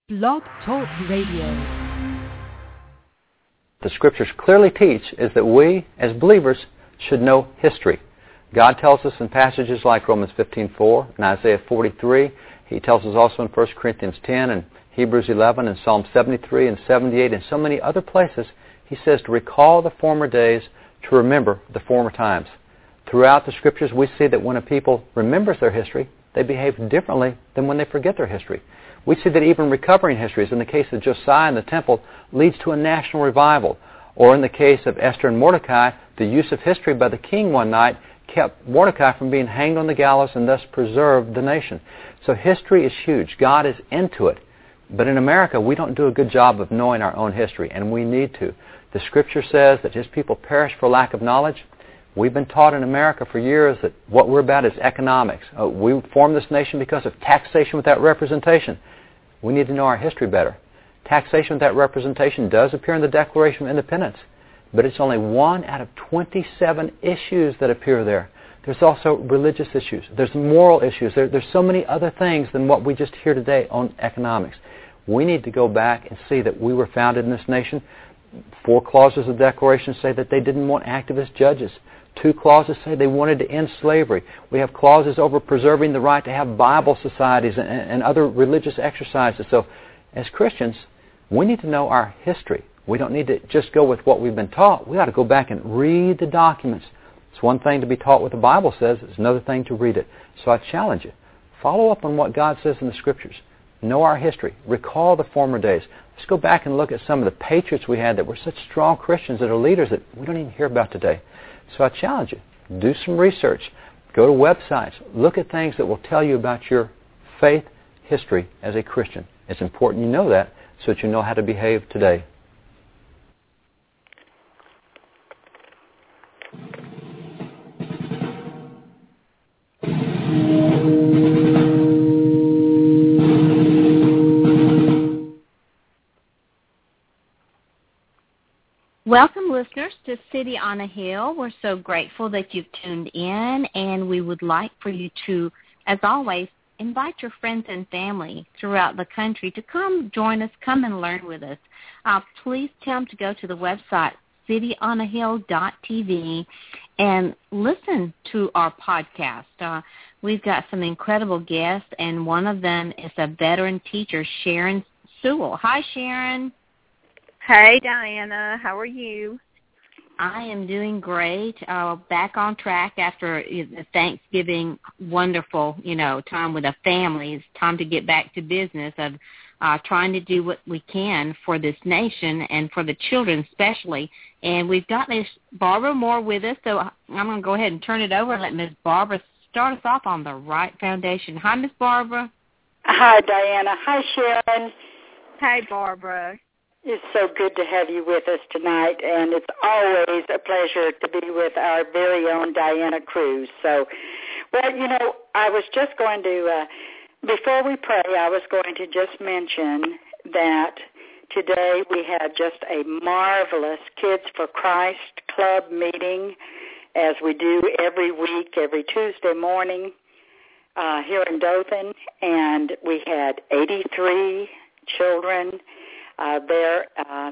Blog Talk Radio. The Scriptures clearly teach is that we, as believers, should know history. God tells us in passages like Romans 15:4 and Isaiah 43. He tells us also in 1 Corinthians 10 and Hebrews 11 and Psalm 73 and 78 and so many other places. He says to recall the former days, to remember the former times. Throughout the Scriptures, we see that when a people remembers their history, they behave differently than when they forget their history. We see that even recovering histories, in the case of Josiah and the temple, leads to a national revival. Or in the case of Esther and Mordecai, the use of history by the king one night kept Mordecai from being hanged on the gallows and thus preserved the nation. So history is huge. God is into it. But in America, we don't do a good job of knowing our own history, and we need to. The Scripture says that His people perish for lack of knowledge. We've been taught in America for years that what we're about is economics. We formed this nation because of taxation without representation. We need to know our history better. Taxation without representation does appear in the Declaration of Independence, but it's only one out of 27 issues that appear there. There's also religious issues. There's moral issues. There's so many other things than what we just hear today on economics. We need to go back and see that we were founded in this nation. 4 clauses of the Declaration say that they didn't want activist judges. 2 clauses say they wanted to end slavery. We have clauses over preserving the right to have Bible societies and other religious exercises. So as Christians, we need to know our history. We don't need to just go with what we've been taught. We ought to go back and read the documents. It's one thing to be taught what the Bible says. It's another thing to read it. So I challenge you. Follow up on what God says in the Scriptures. Know our history. Recall the former days. Let's go back and look at some of the patriots we had that were such strong Christians that are leaders that we don't even hear about today. So I challenge you. Do some research. Go to websites. Look at things that will tell you about your faith history as a Christian. It's important you know that so that you know how to behave today. Welcome, listeners, to City on a Hill. We're so grateful that you've tuned in, and we would like for you to, as always, invite your friends and family throughout the country to come join us, come and learn with us. Please tell them to go to the website, cityonahill.tv, and listen to our podcast. We've got some incredible guests, and one of them is a veteran teacher, Sharon Sewell. Hi, Sharon. Hey, Diana. How are you? I am doing great. Back on track after the Thanksgiving wonderful, time with the family. It's time to get back to business of trying to do what we can for this nation and for the children especially. And we've got Ms. Barbara Moore with us, so I'm going to go ahead and turn it over and let Ms. Barbara start us off on the right foundation. Hi, Ms. Barbara. Hi, Diana. Hi, Sharon. Hi, Barbara. It's so good to have you with us tonight, and it's always a pleasure to be with our very own Diana Cruz. So, I was just going to, before we pray, I was going to just mention that today we had just a marvelous Kids for Christ Club meeting, as we do every week, every Tuesday morning here in Dothan, and we had 83 children their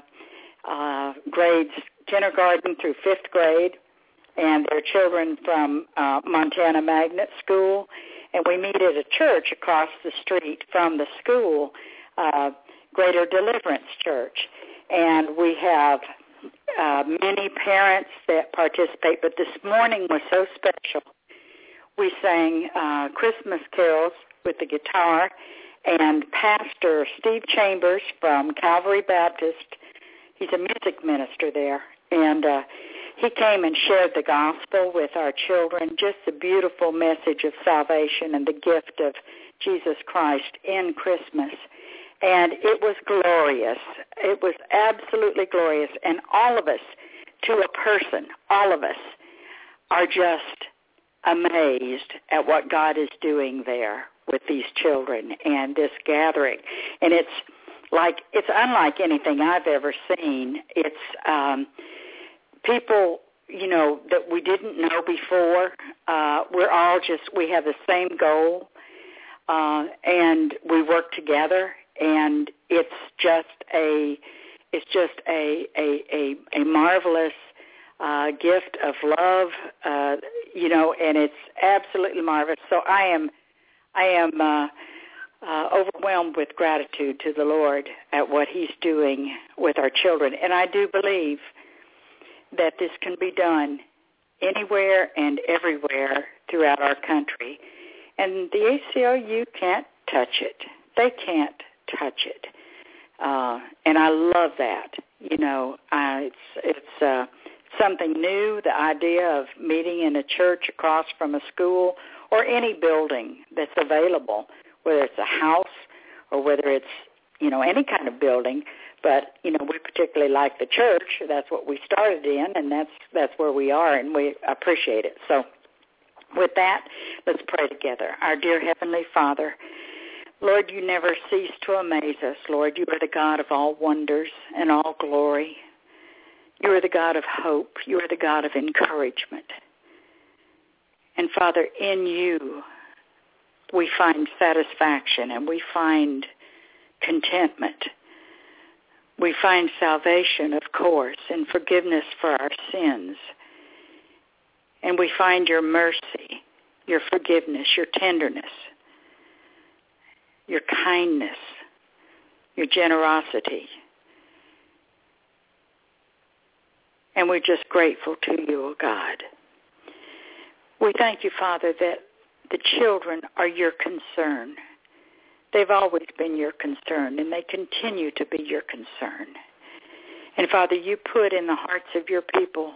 grades kindergarten through 5th grade, and their children from Montana Magnet School. And we meet at a church across the street from the school, Greater Deliverance Church. And we have many parents that participate, but this morning was so special. We sang Christmas carols with the guitar, and Pastor Steve Chambers from Calvary Baptist, he's a music minister there, and he came and shared the gospel with our children, just the beautiful message of salvation and the gift of Jesus Christ in Christmas. And it was glorious. It was absolutely glorious. And all of us, to a person, all of us are just amazed at what God is doing there with these children and this gathering. And it's unlike anything I've ever seen. It's people, that we didn't know before. We have the same goal, and we work together and it's just a marvelous gift of love, and it's absolutely marvelous. So I am overwhelmed with gratitude to the Lord at what He's doing with our children, and I do believe that this can be done anywhere and everywhere throughout our country. And the ACLU can't touch it. They can't touch it. And I love that. It's something new, the idea of meeting in a church across from a school or any building that's available, whether it's a house or whether it's, any kind of building. But, we particularly like the church. That's what we started in, and that's where we are, and we appreciate it. So with that, let's pray together. Our dear Heavenly Father, Lord, you never cease to amaze us. Lord, you are the God of all wonders and all glory. You are the God of hope. You are the God of encouragement. And Father, in you we find satisfaction and we find contentment. We find salvation, of course, and forgiveness for our sins. And we find your mercy, your forgiveness, your tenderness, your kindness, your generosity. And we're just grateful to you, oh God. We thank you, Father, that the children are your concern. They've always been your concern, and they continue to be your concern. And, Father, you put in the hearts of your people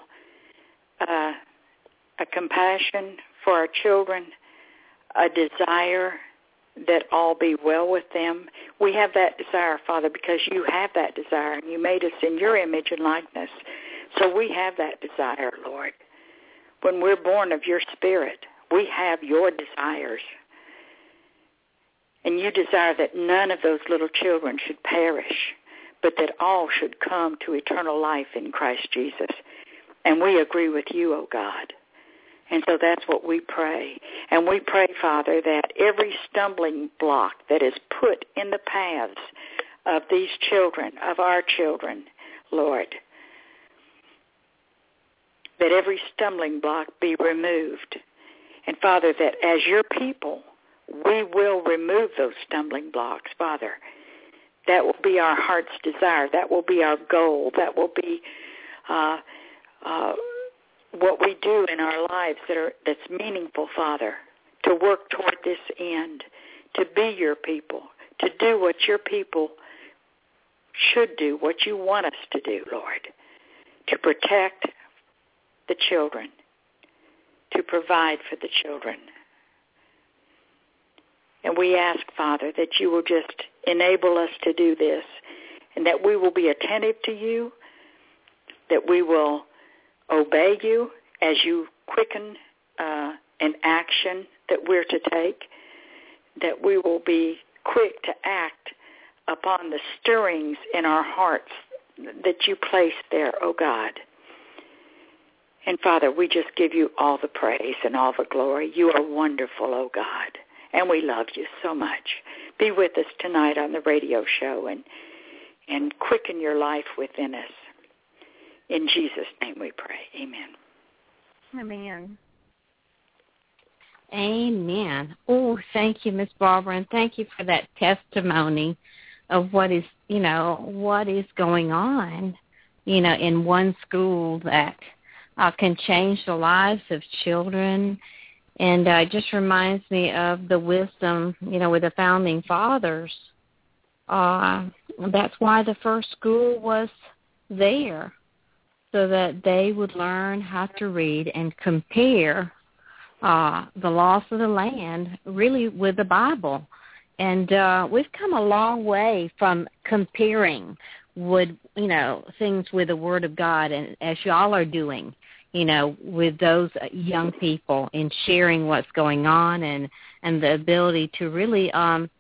a compassion for our children, a desire that all be well with them. We have that desire, Father, because you have that desire, and you made us in your image and likeness. So we have that desire, Lord. When we're born of your Spirit, we have your desires. And you desire that none of those little children should perish, but that all should come to eternal life in Christ Jesus. And we agree with you, oh God. And so that's what we pray. And we pray, Father, that every stumbling block that is put in the paths of these children, of our children, Lord, that every stumbling block be removed. And, Father, that as your people, we will remove those stumbling blocks, Father. That will be our heart's desire. That will be our goal. That will be what we do in our lives that's meaningful, Father, to work toward this end, to be your people, to do what your people should do, what you want us to do, Lord, to protect the children, to provide for the children. And we ask, Father, that you will just enable us to do this, and that we will be attentive to you, that we will obey you as you quicken an action that we're to take, that we will be quick to act upon the stirrings in our hearts that you place there, oh God. And Father, we just give you all the praise and all the glory. You are wonderful, oh God, and we love you so much. Be with us tonight on the radio show and quicken your life within us. In Jesus' name we pray. Amen. Amen. Amen. Oh, thank you, Miss Barbara, and thank you for that testimony of what is going on, in one school that can change the lives of children. And it just reminds me of the wisdom, with the founding fathers. That's why the first school was there, so that they would learn how to read and compare the laws of the land really with the Bible. And we've come a long way from comparing things with the Word of God, and as y'all are doing, with those young people, and sharing what's going on, and the ability to really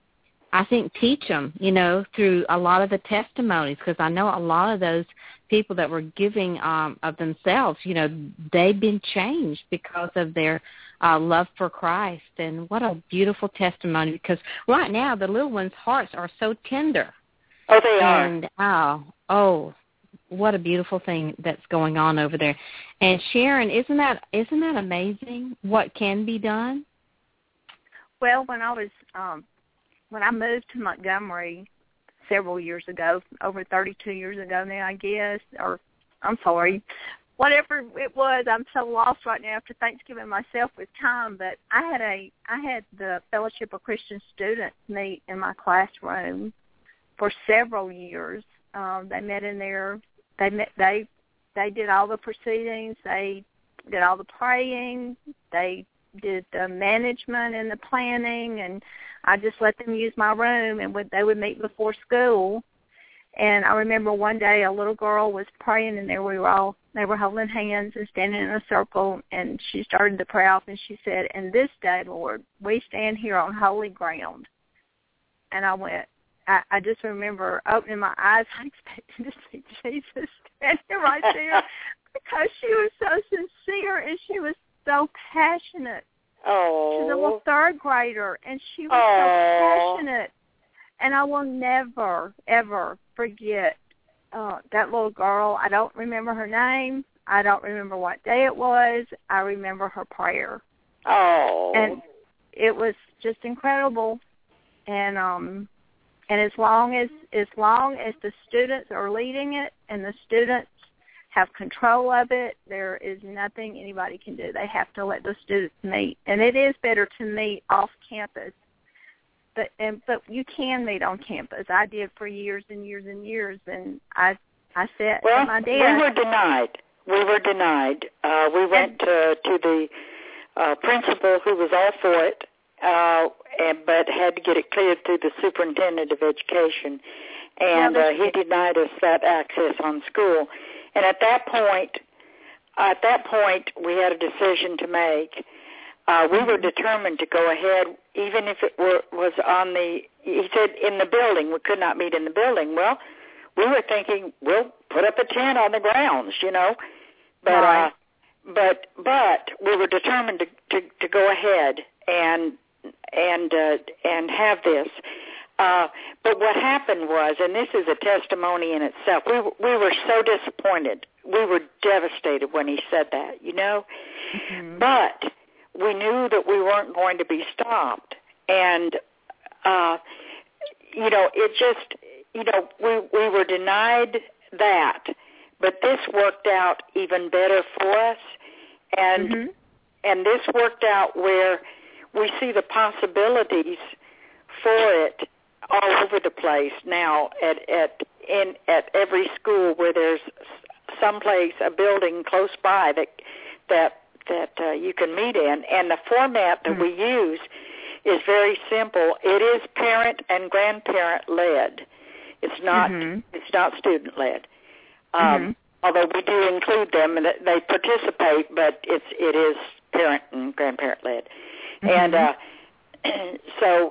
I think, teach them, through a lot of the testimonies, because I know a lot of those people that were giving of themselves, they've been changed because of their love for Christ. And what a beautiful testimony, because right now the little ones' hearts are so tender. Oh, they are. And, what a beautiful thing that's going on over there. And Sharon, isn't that amazing what can be done? Well, when I moved to Montgomery several years ago, over 32 years ago now, I guess, or I'm sorry, whatever it was, I'm so lost right now after Thanksgiving myself with time. But I had the Fellowship of Christian Students meet in my classroom for several years. They met in there. They did all the proceedings. They did all the praying. They did the management and the planning, and I just let them use my room, and they would meet before school. And I remember one day a little girl was praying, and they were holding hands and standing in a circle, and she started to pray off, and she said, "And this day, Lord, we stand here on holy ground." And I went, I just remember opening my eyes, expecting to see Jesus standing right there, because she was so sincere and she was so passionate. Oh. She's a little third grader, and she was so passionate. And I will never, ever forget that little girl. I don't remember her name. I don't remember what day it was. I remember her prayer. Oh. And it was just incredible. And as long as the students are leading it and the students have control of it, there is nothing anybody can do. They have to let the students meet. And it is better to meet off campus. But you can meet on campus. I did for years and years and years, and I sat at my desk. We were denied. We went to the principal, who was all for it, but had to get it cleared through the superintendent of education, and he denied us that access on school. And at that point, we had a decision to make. We were determined to go ahead, even if it was on he said in the building. We could not meet in the building. Well, we were thinking, we'll put up a tent on the grounds, But right. but we were determined to go ahead and have this. But what happened was, and this is a testimony in itself, we were so disappointed. We were devastated when he said that, Mm-hmm. But we knew that we weren't going to be stopped. And, it just, we were denied that. But this worked out even better for us. And this worked out where we see the possibilities for it all over the place now at every school, where there's someplace, a building close by that you can meet in. And the format that we use is very simple. It is parent and grandparent led. It's not student led. Although we do include them and they participate, but it is parent and grandparent led. And so,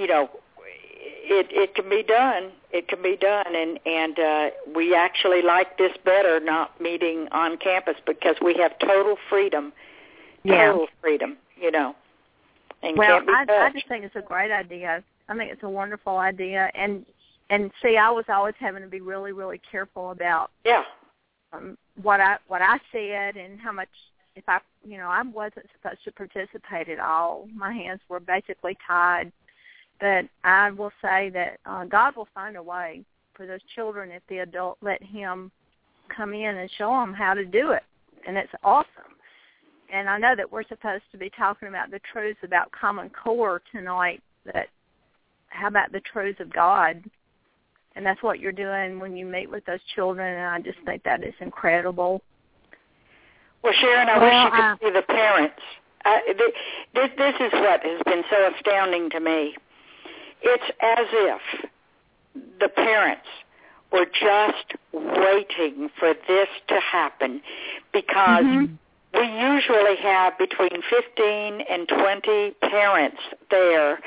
it can be done. It can be done, and we actually like this better, not meeting on campus, because we have total freedom. Total freedom, And well, can't be I just think it's a great idea. I think it's a wonderful idea, and see, I was always having to be really, really careful about what I said and how much. If I wasn't supposed to participate at all. My hands were basically tied. But I will say that God will find a way for those children if the adult let him come in and show them how to do it. And it's awesome. And I know that we're supposed to be talking about the truths about Common Core tonight, but how about the truths of God? And that's what you're doing when you meet with those children, and I just think that is incredible. Well, Sharon, I wish you could see the parents. This is what has been so astounding to me. It's as if the parents were just waiting for this to happen, because we usually have between 15 and 20 parents there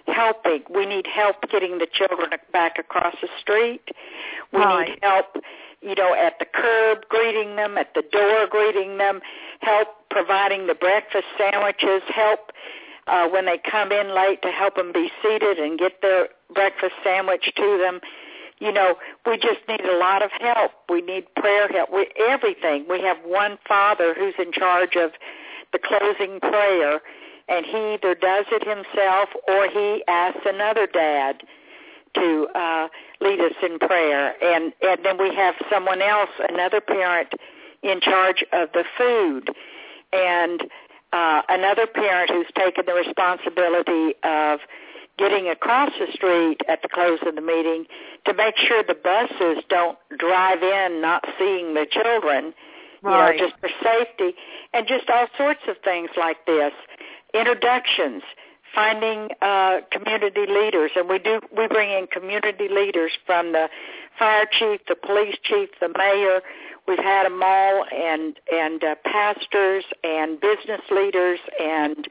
helping. We need help getting the children back across the street. We Right. need help, at the curb greeting them, at the door greeting them, help providing the breakfast sandwiches, help when they come in late to help them be seated and get their breakfast sandwich to them. We just need a lot of help. We need prayer help. Everything. We have one father who's in charge of the closing prayer, and he either does it himself or he asks another dad to lead us in prayer. And then we have someone else, another parent, in charge of the food, and another parent who's taken the responsibility of getting across the street at the close of the meeting to make sure the buses don't drive in not seeing the children, Right. just for safety, and just all sorts of things like this. Introductions, finding community leaders, and we bring in community leaders from the fire chief, the police chief, the mayor. We've had them all, and pastors and business leaders, and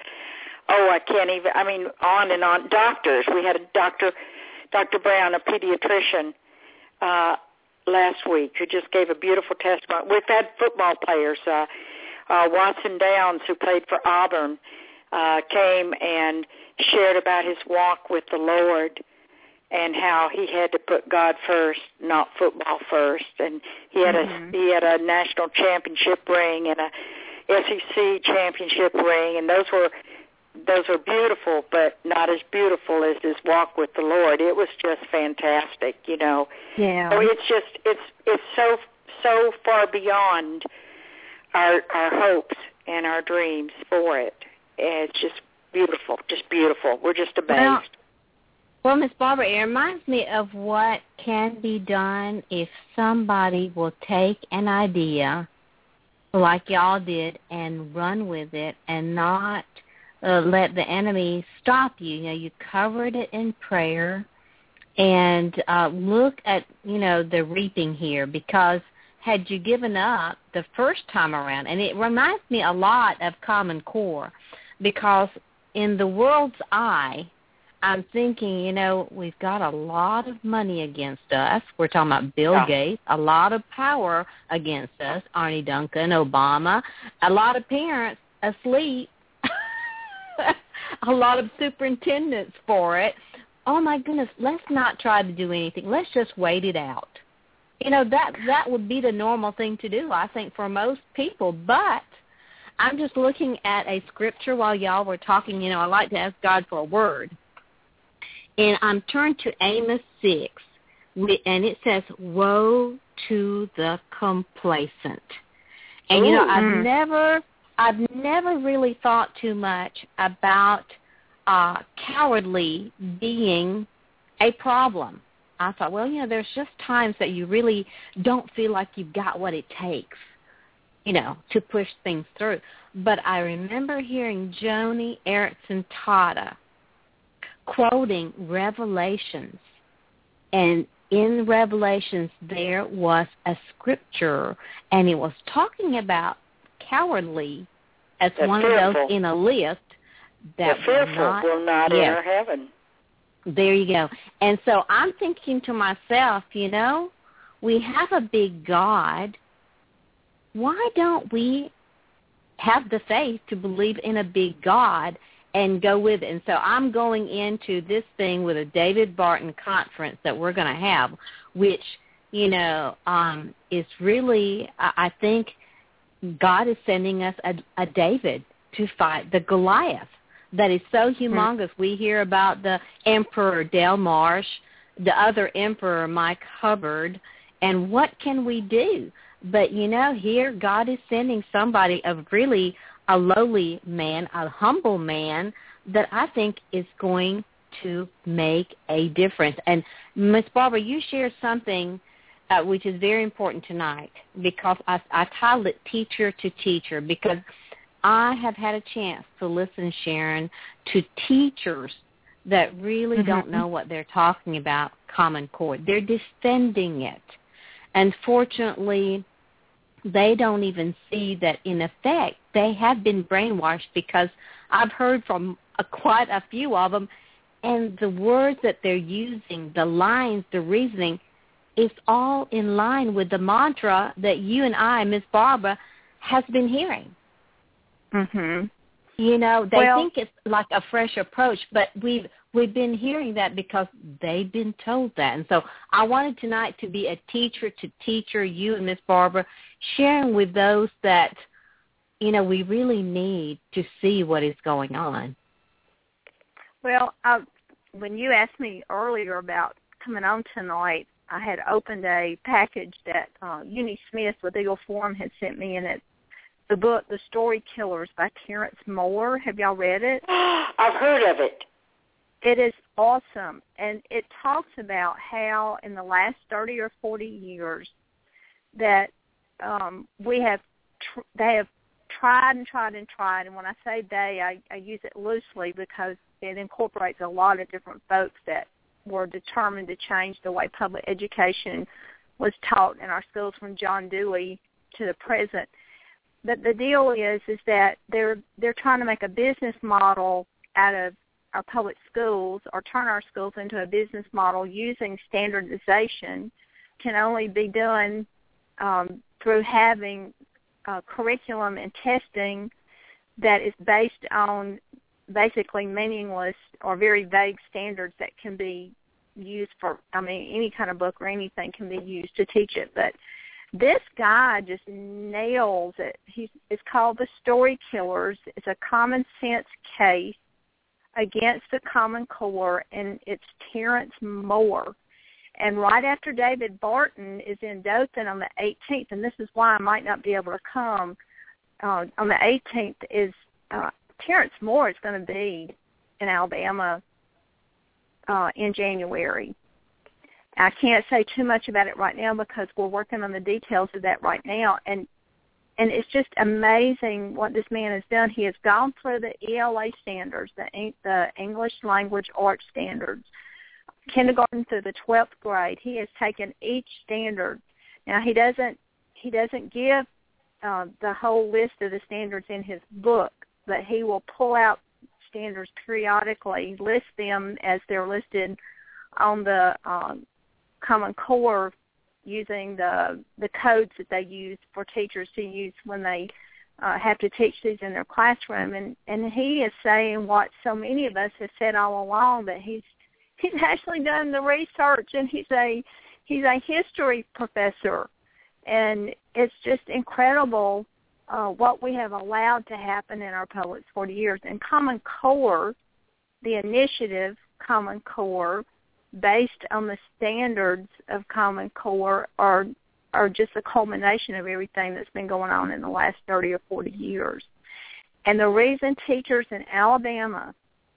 on and on. Doctors. We had a Dr. Brown, a pediatrician, last week, who just gave a beautiful testimony. We've had football players. Watson Downs, who played for Auburn, came and shared about his walk with the Lord and how he had to put God first, not football first. And he had a national championship ring and a SEC championship ring, and those were beautiful, but not as beautiful as his walk with the Lord. It was just fantastic, Yeah. So it's so far beyond our hopes and our dreams for it. And it's just beautiful, We're just amazed. Well, Miss Barbara, it reminds me of what can be done if somebody will take an idea like y'all did and run with it and not let the enemy stop you. You covered it in prayer, and look at, the reaping here, because had you given up the first time around, and it reminds me a lot of Common Core, because in the world's eye, I'm thinking, we've got a lot of money against us. We're talking about Bill Gates, a lot of power against us, Arnie Duncan, Obama, a lot of parents asleep, a lot of superintendents for it. Oh, my goodness, let's not try to do anything. Let's just wait it out. That would be the normal thing to do, I think, for most people. But I'm just looking at a scripture while y'all were talking. I like to ask God for a word. And I'm turned to Amos 6, and it says, woe to the complacent. And, I've never really thought too much about cowardly being a problem. I thought, there's just times that you really don't feel like you've got what it takes, to push things through. But I remember hearing Joni Eareckson Tada quoting Revelations, and in Revelations there was a scripture, and it was talking about cowardly as one of those in a list that the fearful will not enter heaven. There you go. And so I'm thinking to myself, we have a big God. Why don't we have the faith to believe in a big God and go with it? And so I'm going into this thing with a David Barton conference that we're going to have, which, is really, I think, God is sending us a David to fight the Goliath that is so humongous. We hear about the Emperor Del Marsh, the other Emperor Mike Hubbard, and what can we do? But, here God is sending somebody of really a lowly man, a humble man, that I think is going to make a difference. And, Ms. Barbara, you shared something which is very important tonight, because I titled it Teacher to Teacher, because I have had a chance to listen, Sharon, to teachers that really don't know what they're talking about, Common Core. They're defending it. Unfortunately, they don't even see that, in effect, they have been brainwashed, because I've heard from quite a few of them, and the words that they're using, the lines, the reasoning, is all in line with the mantra that you and I, Miss Barbara, has been hearing. Mhm. You know, they think it's like a fresh approach, but we've been hearing that because they've been told that. And so I wanted tonight to be a teacher to teacher, you and Miss Barbara, sharing with those that, you know, we really need to see what is going on. Well, when you asked me earlier about coming on tonight, I had opened a package that Eunice Smith with Eagle Forum had sent me, and it's the book, The Story Killers by Terrence Moore. Have y'all read it? I've heard of it. It is awesome, and it talks about how in the last 30 or 40 years that they have tried and tried and tried, and when I say they, I use it loosely because it incorporates a lot of different folks that were determined to change the way public education was taught in our schools from John Dewey to the present. But the deal is that they're trying to make a business model out of our public schools, or turn our schools into a business model using standardization. Can only be done through having curriculum and testing that is based on basically meaningless or very vague standards that can be used for, any kind of book or anything can be used to teach it. But this guy just nails it. It's called The Story Killers. It's a common sense case against the Common Core, and it's Terrence Moore. And right after David Barton is in Dothan on the 18th, and this is why I might not be able to come, on the 18th is Terrence Moore is going to be in Alabama in January. I can't say too much about it right now because we're working on the details of that right now. And it's just amazing what this man has done. He has gone through the ELA standards, the English Language Arts standards, kindergarten through the 12th grade. He has taken each standard. Now, he doesn't give the whole list of the standards in his book, but he will pull out standards periodically, list them as they're listed on the Common Core using the codes that they use for teachers to use when they have to teach these in their classroom. And he is saying what so many of us have said all along, that he's actually done the research, and he's a history professor. And it's just incredible what we have allowed to happen in our public 40 years. And Common Core, the initiative Common Core, based on the standards of Common Core, are just a culmination of everything that's been going on in the last 30 or 40 years. And the reason teachers in Alabama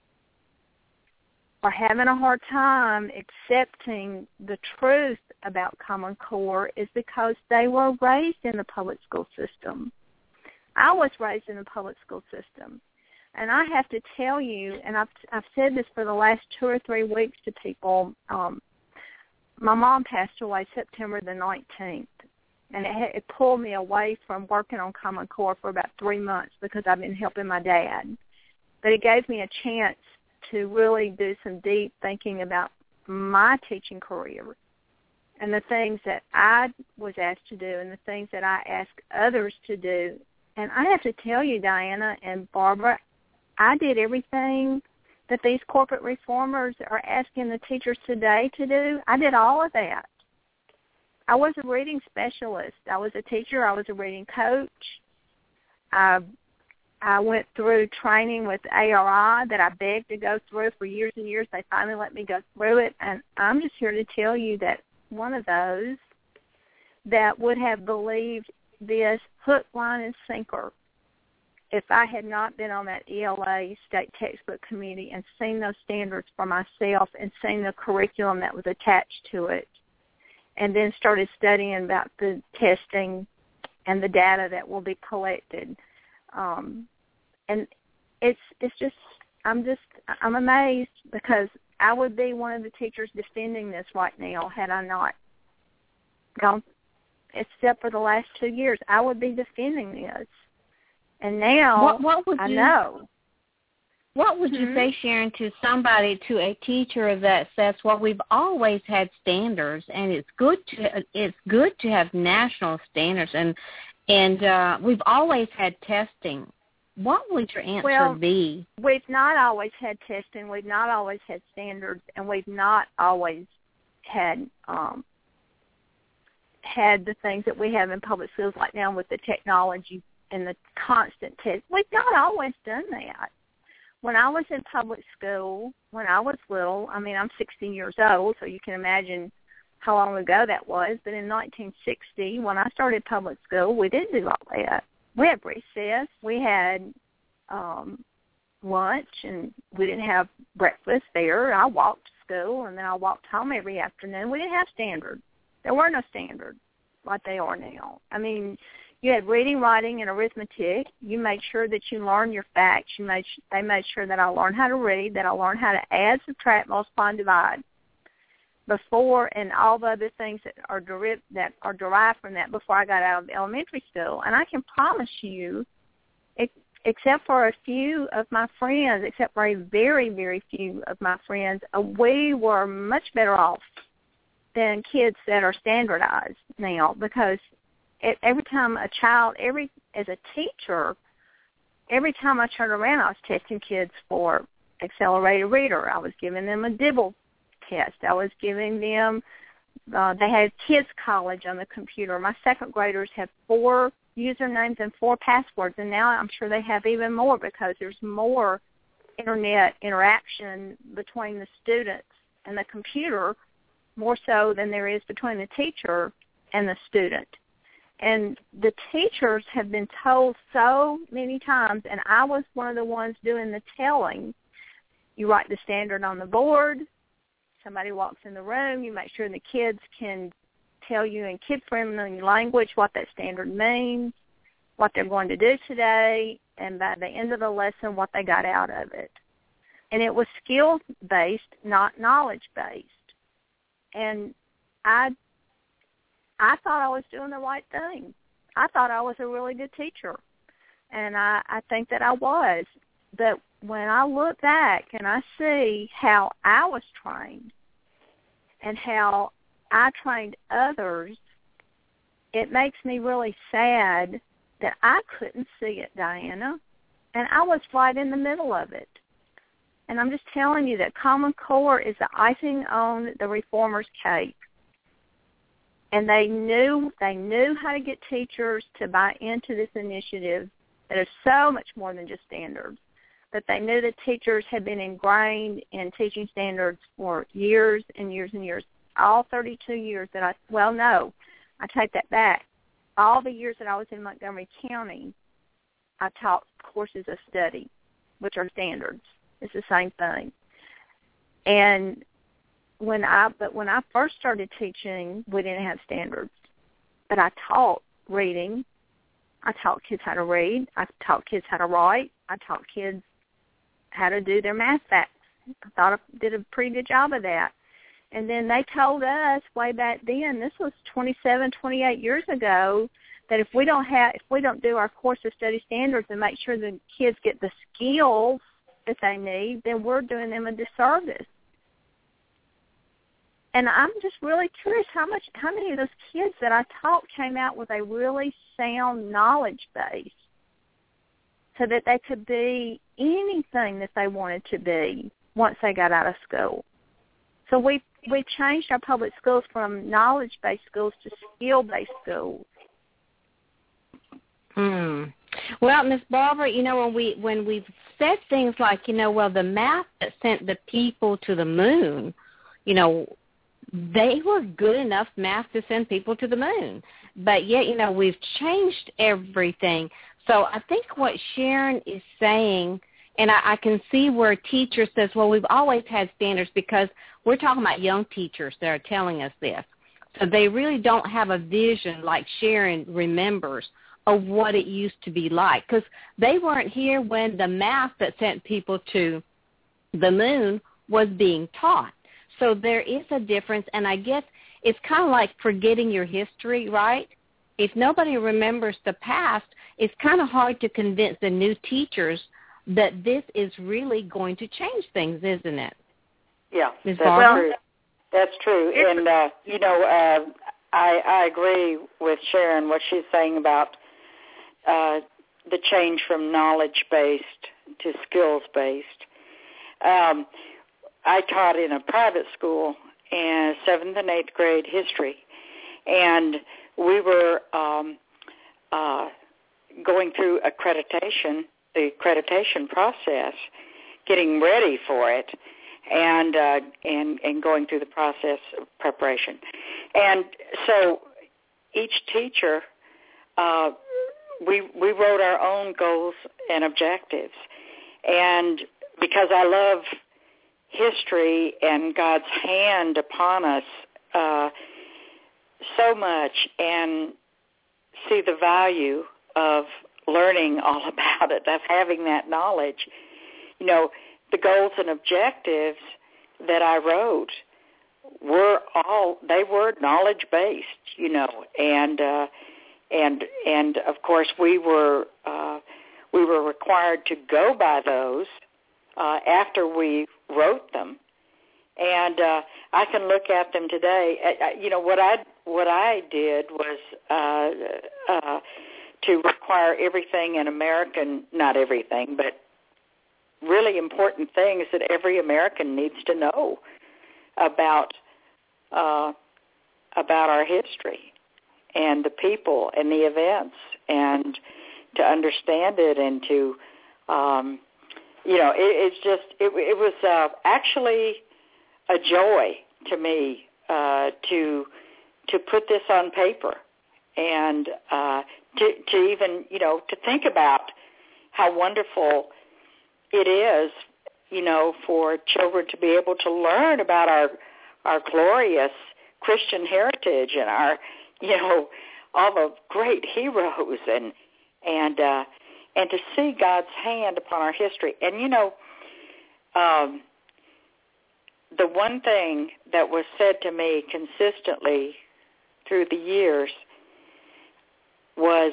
are having a hard time accepting the truth about Common Core is because they were raised in the public school system. I was raised in the public school system. And I have to tell you, and I've said this for the last 2 or 3 weeks to people, my mom passed away September the 19th, and it pulled me away from working on Common Core for about 3 months because I've been helping my dad. But it gave me a chance to really do some deep thinking about my teaching career and the things that I was asked to do and the things that I ask others to do. And I have to tell you, Diana and Barbara, I did everything that these corporate reformers are asking the teachers today to do. I did all of that. I was a reading specialist. I was a teacher. I was a reading coach. I went through training with ARI that I begged to go through for years and years. They finally let me go through it. And I'm just here to tell you that one of those that would have believed this hook, line, and sinker if I had not been on that ELA state textbook committee and seen those standards for myself and seen the curriculum that was attached to it, and then started studying about the testing and the data that will be collected. And it's just I'm amazed because I would be one of the teachers defending this right now had I not gone, except for the last 2 years. I would be defending this. And now what would I you, know. What would you say, Sharon, to somebody, to a teacher that says, well, we've always had standards, and it's good to have national standards, and we've always had testing. What would your answer be? We've not always had testing. We've not always had standards, and we've not always had the things that we have in public schools like now with the technology and the constant test. We've not always done that. When I was in public school, when I was little, I mean, I'm 60 years old, so you can imagine how long ago that was. But in 1960, when I started public school, we didn't do all that. We had recess, we had lunch, and we didn't have breakfast there. I walked to school, and then I walked home every afternoon. We didn't have standards. There were no standards like they are now. I mean, you had reading, writing, and arithmetic. You made sure that you learned your facts. They made sure that I learned how to read, that I learned how to add, subtract, multiply, and divide before, and all the other things that are derived from that before I got out of elementary school. And I can promise you, except for a few of my friends, except for a very, very few of my friends, we were much better off than kids that are standardized now, because every time a child, as a teacher, every time I turned around, I was testing kids for accelerated reader. I was giving them a Dibble test. I was giving them, they had Kids College on the computer. My second graders have 4 usernames and 4 passwords, and now I'm sure they have even more because there's more internet interaction between the students and the computer, more so than there is between the teacher and the student. And the teachers have been told so many times, and I was one of the ones doing the telling. You write the standard on the board. Somebody walks in the room. You make sure the kids can tell you in kid-friendly language what that standard means, what they're going to do today, and by the end of the lesson, what they got out of it. And it was skill-based, not knowledge-based. And I thought I was doing the right thing. I thought I was a really good teacher, and I think that I was. But when I look back and I see how I was trained and how I trained others, it makes me really sad that I couldn't see it, Diana, and I was right in the middle of it. And I'm just telling you that Common Core is the icing on the reformers' cake. And they knew how to get teachers to buy into this initiative that is so much more than just standards. But they knew that teachers had been ingrained in teaching standards for years and years and years. All 32 years that I take that back. All the years that I was in Montgomery County, I taught courses of study, which are standards. It's the same thing. And when I first started teaching, we didn't have standards. But I taught reading. I taught kids how to read. I taught kids how to write. I taught kids how to do their math facts. I thought I did a pretty good job of that. And then they told us way back then, this was 27, 28 years ago, that if we don't do our course of study standards and make sure the kids get the skills that they need, then we're doing them a disservice. And I'm just really curious how many of those kids that I taught came out with a really sound knowledge base so that they could be anything that they wanted to be once they got out of school. So we changed our public schools from knowledge-based schools to skill-based schools. Well, Miss Barbara, when we've said things like, the math that sent the people to the moon, they were good enough math to send people to the moon. But yet, we've changed everything. So I think what Sharon is saying, and I can see where a teacher says, well, we've always had standards, because we're talking about young teachers that are telling us this. So they really don't have a vision like Sharon remembers of what it used to be like, because they weren't here when the math that sent people to the moon was being taught. So there is a difference, and I guess it's kind of like forgetting your history, right? If nobody remembers the past, it's kind of hard to convince the new teachers that this is really going to change things, isn't it? Yeah, Ms. that's Barbara? true. That's true. And, I agree with Sharon, what she's saying about the change from knowledge-based to skills-based. I taught in a private school in 7th and 8th grade history, and we were going through the accreditation process, getting ready for it, and going through the process of preparation. And so each teacher, we wrote our own goals and objectives. And because I love history and God's hand upon us so much, and see the value of learning all about it, of having that knowledge, the goals and objectives that I wrote were knowledge-based, and of course we were required to go by those after we wrote them, and I can look at them today. What I did was to require everything in American, not everything, but really important things that every American needs to know about our history and the people and the events, and to understand it, and to it was actually a joy to me to put this on paper, and to even to think about how wonderful it is, for children to be able to learn about our glorious Christian heritage and our, all the great heroes, and to see God's hand upon our history. And the one thing that was said to me consistently through the years was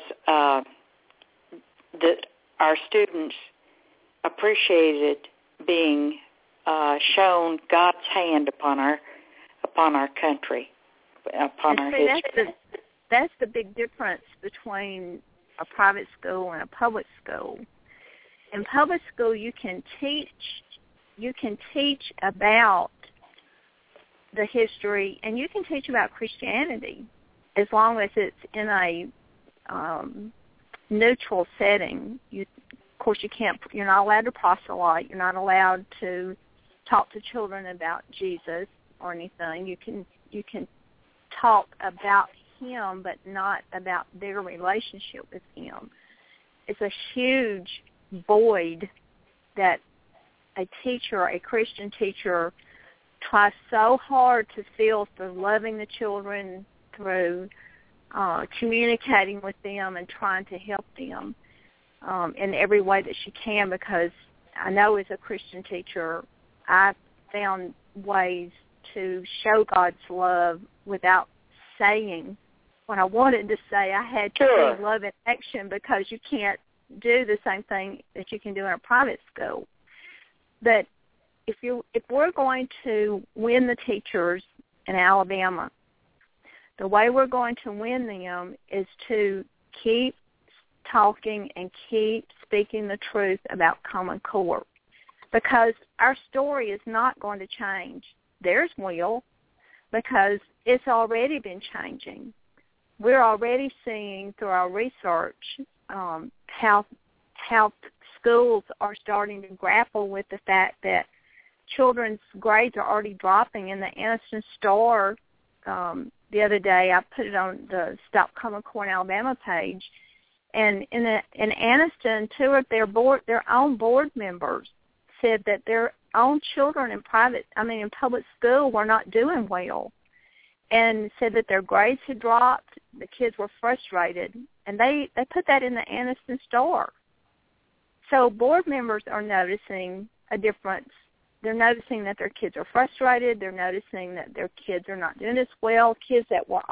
that our students appreciated being shown God's hand upon our country, upon our history. That's the big difference between a private school and a public school. In public school, you can teach about the history, and you can teach about Christianity as long as it's in a neutral setting. Of course, you're not allowed to proselyte. You're not allowed to talk to children about Jesus or anything. You can talk about him, but not about their relationship with him. It's a huge void that a Christian teacher, tries so hard to fill through loving the children, through communicating with them and trying to help them in every way that she can, because I know as a Christian teacher, I found ways to show God's love without saying what I wanted to say. I had to see love in action, because you can't do the same thing that you can do in a private school. But if we're going to win the teachers in Alabama, the way we're going to win them is to keep talking and keep speaking the truth about Common Core, because our story is not going to change. Theirs will, because it's already been changing. We're already seeing through our research how schools are starting to grapple with the fact that children's grades are already dropping. In the Anniston Star the other day, I put it on the Stop Common Core in Alabama page, and in Anniston, two of their own board members said that their own children in public school were not doing well, and said that their grades had dropped. The kids were frustrated, and they put that in the Anniston Star. So board members are noticing a difference. They're noticing that their kids are frustrated. They're noticing that their kids are not doing as well. Kids that were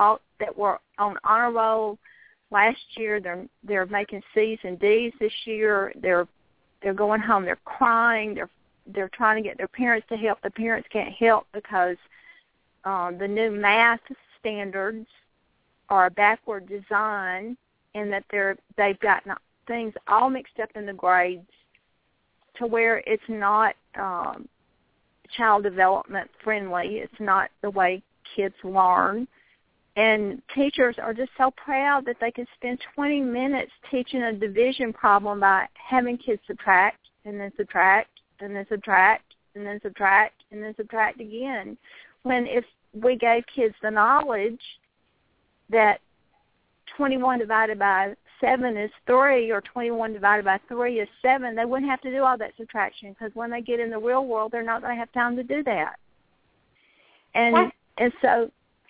on honor roll last year, they're making C's and D's this year. they're going home, they're crying, they're trying to get their parents to help. The parents can't help because the new math standards are a backward design, in that they've got things all mixed up in the grades to where it's not child development friendly. It's not the way kids learn. And teachers are just so proud that they can spend 20 minutes teaching a division problem by having kids subtract and then subtract and then subtract and then subtract and then subtract again. When if we gave kids the knowledge that 21 divided by 7 is 3 or 21 divided by 3 is 7, they wouldn't have to do all that subtraction, because when they get in the real world, they're not going to have time to do that. And so,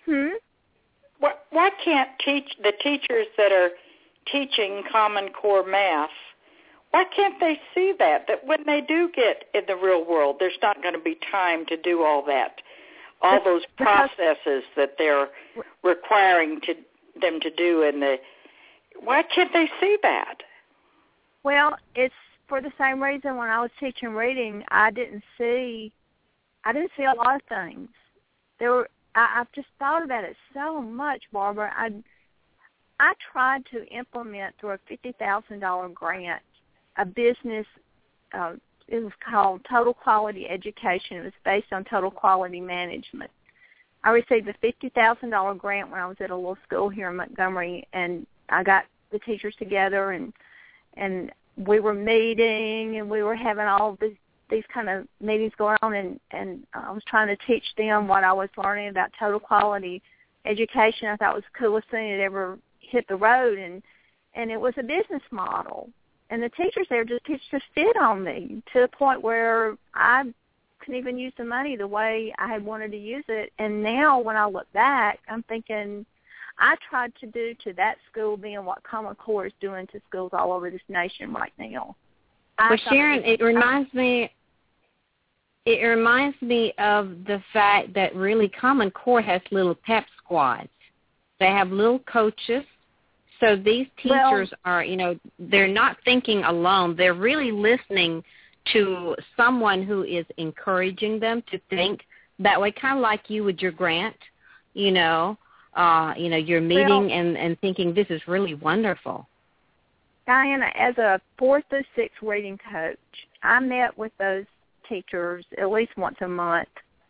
Why can't the teachers that are teaching Common Core math, why can't they see that when they do get in the real world, there's not going to be time to do all that, all those processes that they're requiring them to do why can't they see that? Well, it's for the same reason when I was teaching reading, I didn't see a lot of things. I've just thought about it so much, Barbara. I tried to implement through a $50,000 grant a business. It was called Total Quality Education. It was based on total quality management. I received a $50,000 grant when I was at a little school here in Montgomery, and I got the teachers together, and we were meeting, and we were having all these kind of meetings going on, and I was trying to teach them what I was learning about total quality education. I thought it was the coolest thing that ever hit the road, and it was a business model. And the teachers there just fit on me to the point where I couldn't even use the money the way I had wanted to use it. And now when I look back, I'm thinking I tried to do to that school being what Common Core is doing to schools all over this nation right now. Well, Sharon, it reminds me of the fact that really Common Core has little pep squads. They have little coaches. So these teachers are, they're not thinking alone. They're really listening to someone who is encouraging them to think that way, kind of like you with your grant, you're meeting and thinking this is really wonderful. Diana, as a 4th through 6th reading coach, I met with those teachers at least once a month.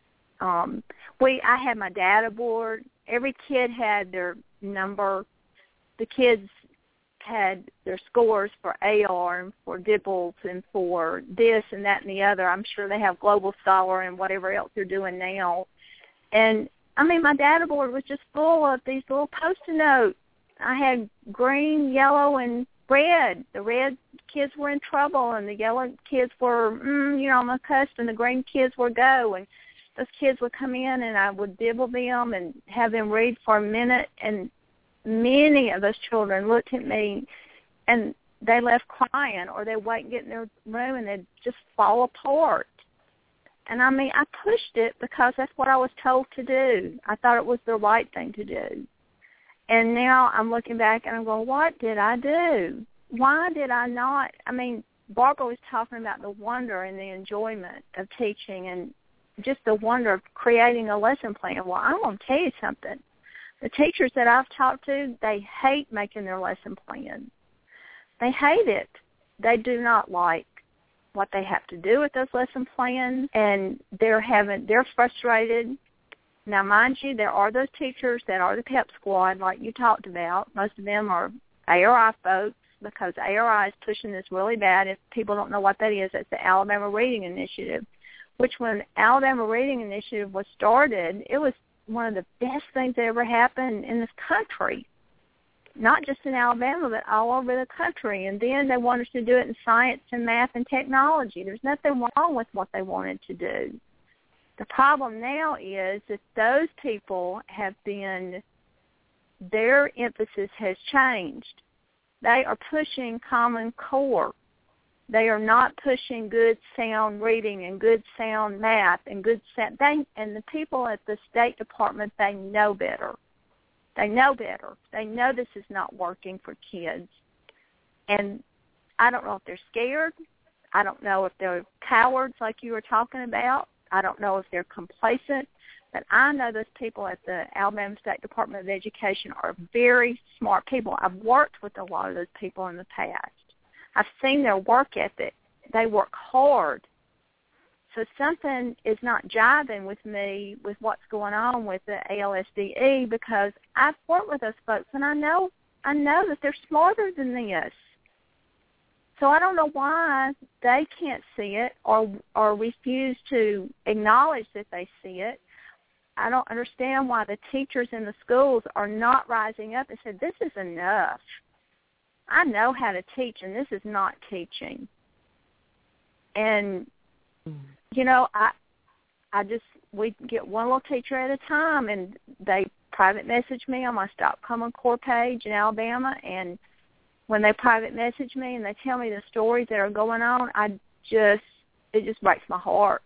I had my data board. Every kid had their number. The kids had their scores for AR and for DIPLS and for this and that and the other. I'm sure they have Global Scholar and whatever else they're doing now. And, my data board was just full of these little Post-it notes. I had green, yellow, and red. The red kids were in trouble, and the yellow kids were, on the cusp, and the green kids were go. And those kids would come in, and I would dibble them and have them read for a minute, and many of those children looked at me, and they left crying, or they'd wait and get in their room, and they'd just fall apart. And, I pushed it because that's what I was told to do. I thought it was the right thing to do. And now I'm looking back, and I'm going, what did I do? Why did I not? Barbara was talking about the wonder and the enjoyment of teaching and just the wonder of creating a lesson plan. Well, I'm going to tell you something. The teachers that I've talked to, they hate making their lesson plan. They hate it. They do not like what they have to do with those lesson plans, and they're frustrated. Now, mind you, there are those teachers that are the PEP squad, like you talked about. Most of them are ARI folks, because ARI is pushing this really bad. If people don't know what that is, it's the Alabama Reading Initiative, which when Alabama Reading Initiative was started, it was one of the best things that ever happened in this country, not just in Alabama, but all over the country. And then they wanted to do it in science and math and technology. There's nothing wrong with what they wanted to do. The problem now is that those people their emphasis has changed. They are pushing Common Core. They are not pushing good, sound reading and good, sound math and good sound. And the people at the State Department, they know better. They know better. They know this is not working for kids. And I don't know if they're scared. I don't know if they're cowards like you were talking about. I don't know if they're complacent. But I know those people at the Alabama State Department of Education are very smart people. I've worked with a lot of those people in the past. I've seen their work ethic. They work hard. So something is not jiving with me with what's going on with the ALSDE, because I've worked with those folks, and I know that they're smarter than this. So I don't know why they can't see it or refuse to acknowledge that they see it. I don't understand why the teachers in the schools are not rising up and said, this is enough. I know how to teach, and this is not teaching. And, we get one little teacher at a time, and they private message me on my Stop Common Core page in Alabama, and when they private message me and they tell me the stories that are going on, it just breaks my heart.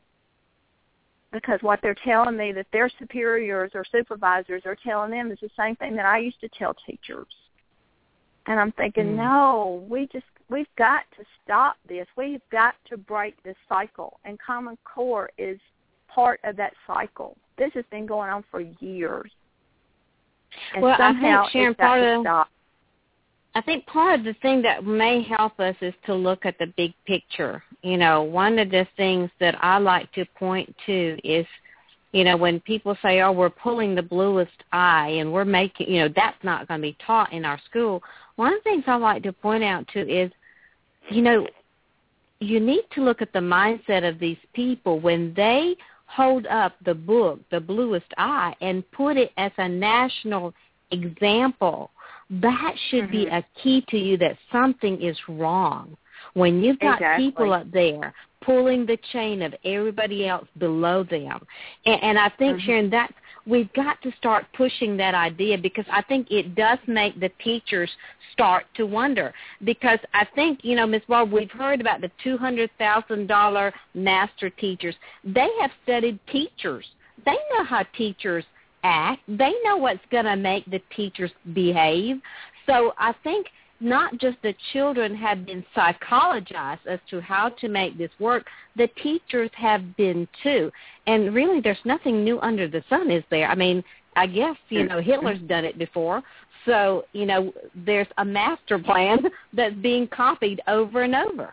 Because what they're telling me that their superiors or supervisors are telling them is the same thing that I used to tell teachers. And I'm thinking, no, we've got to stop this. We've got to break this cycle. And Common Core is part of that cycle. This has been going on for years. And well, somehow I think, Sharon, it's got to stop. I think part of the thing that may help us is to look at the big picture. One of the things that I like to point to is, when people say, oh, we're pulling the bluest eye and we're making, that's not going to be taught in our school. One of the things I like to point out to is, you need to look at the mindset of these people when they hold up the book, The Bluest Eye, and put it as a national example. That should be a key to you that something is wrong. When you've got people up there pulling the chain of everybody else below them. And I think, Sharon, we've got to start pushing that idea, because I think it does make the teachers start to wonder. Because I think, Ms. Barb, we've heard about the $200,000 master teachers. They have studied teachers. They know how teachers act. They know what's going to make the teachers behave. So I think not just the children have been psychologized as to how to make this work, the teachers have been too. And really there's nothing new under the sun, is there? I mean, I guess, Hitler's done it before. So, there's a master plan that's being copied over and over.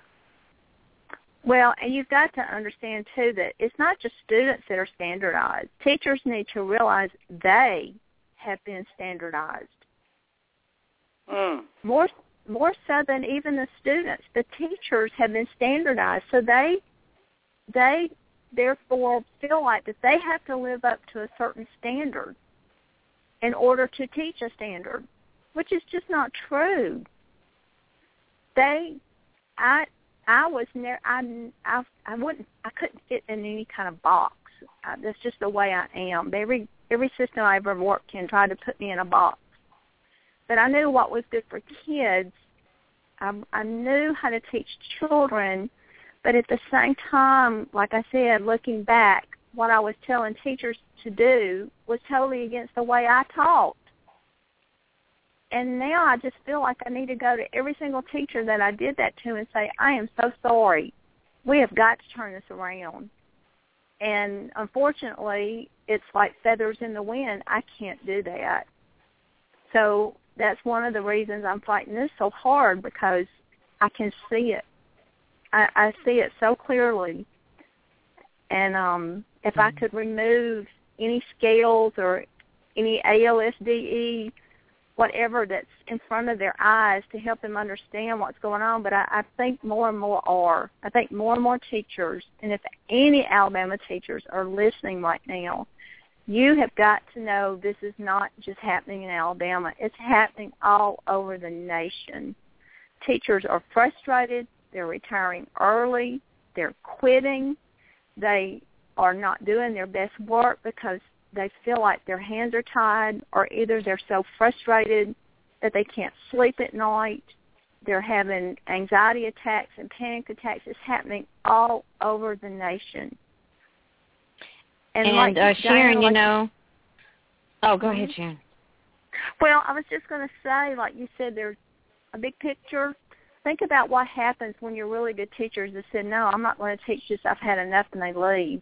Well, and you've got to understand, too, that it's not just students that are standardized. Teachers need to realize they have been standardized. More so than even the students. The teachers have been standardized, so they therefore feel like that they have to live up to a certain standard in order to teach a standard, which is just not true. I couldn't fit in any kind of box. That's just the way I am. Every system I ever worked in tried to put me in a box. But I knew what was good for kids. I knew how to teach children, but at the same time, like I said, looking back, what I was telling teachers to do was totally against the way I taught. And now I just feel like I need to go to every single teacher that I did that to and say, I am so sorry. We have got to turn this around. And unfortunately, it's like feathers in the wind. I can't do that. So that's one of the reasons I'm fighting this so hard, because I can see it. I see it so clearly. And if I could remove any scales or any ALSDE, whatever that's in front of their eyes to help them understand what's going on, but I think more and more are. I think more and more teachers, and if any Alabama teachers are listening right now, you have got to know this is not just happening in Alabama. It's happening all over the nation. Teachers are frustrated. They're retiring early. They're quitting. They are not doing their best work because they feel like their hands are tied, or either they're so frustrated that they can't sleep at night. They're having anxiety attacks and panic attacks. It's happening all over the nation. And like Sharon, Diana, go ahead, Sharon. Well, I was just going to say, like you said, there's a big picture, think about what happens when you're really good teachers that said, no, I'm not going to teach this, I've had enough, and they leave.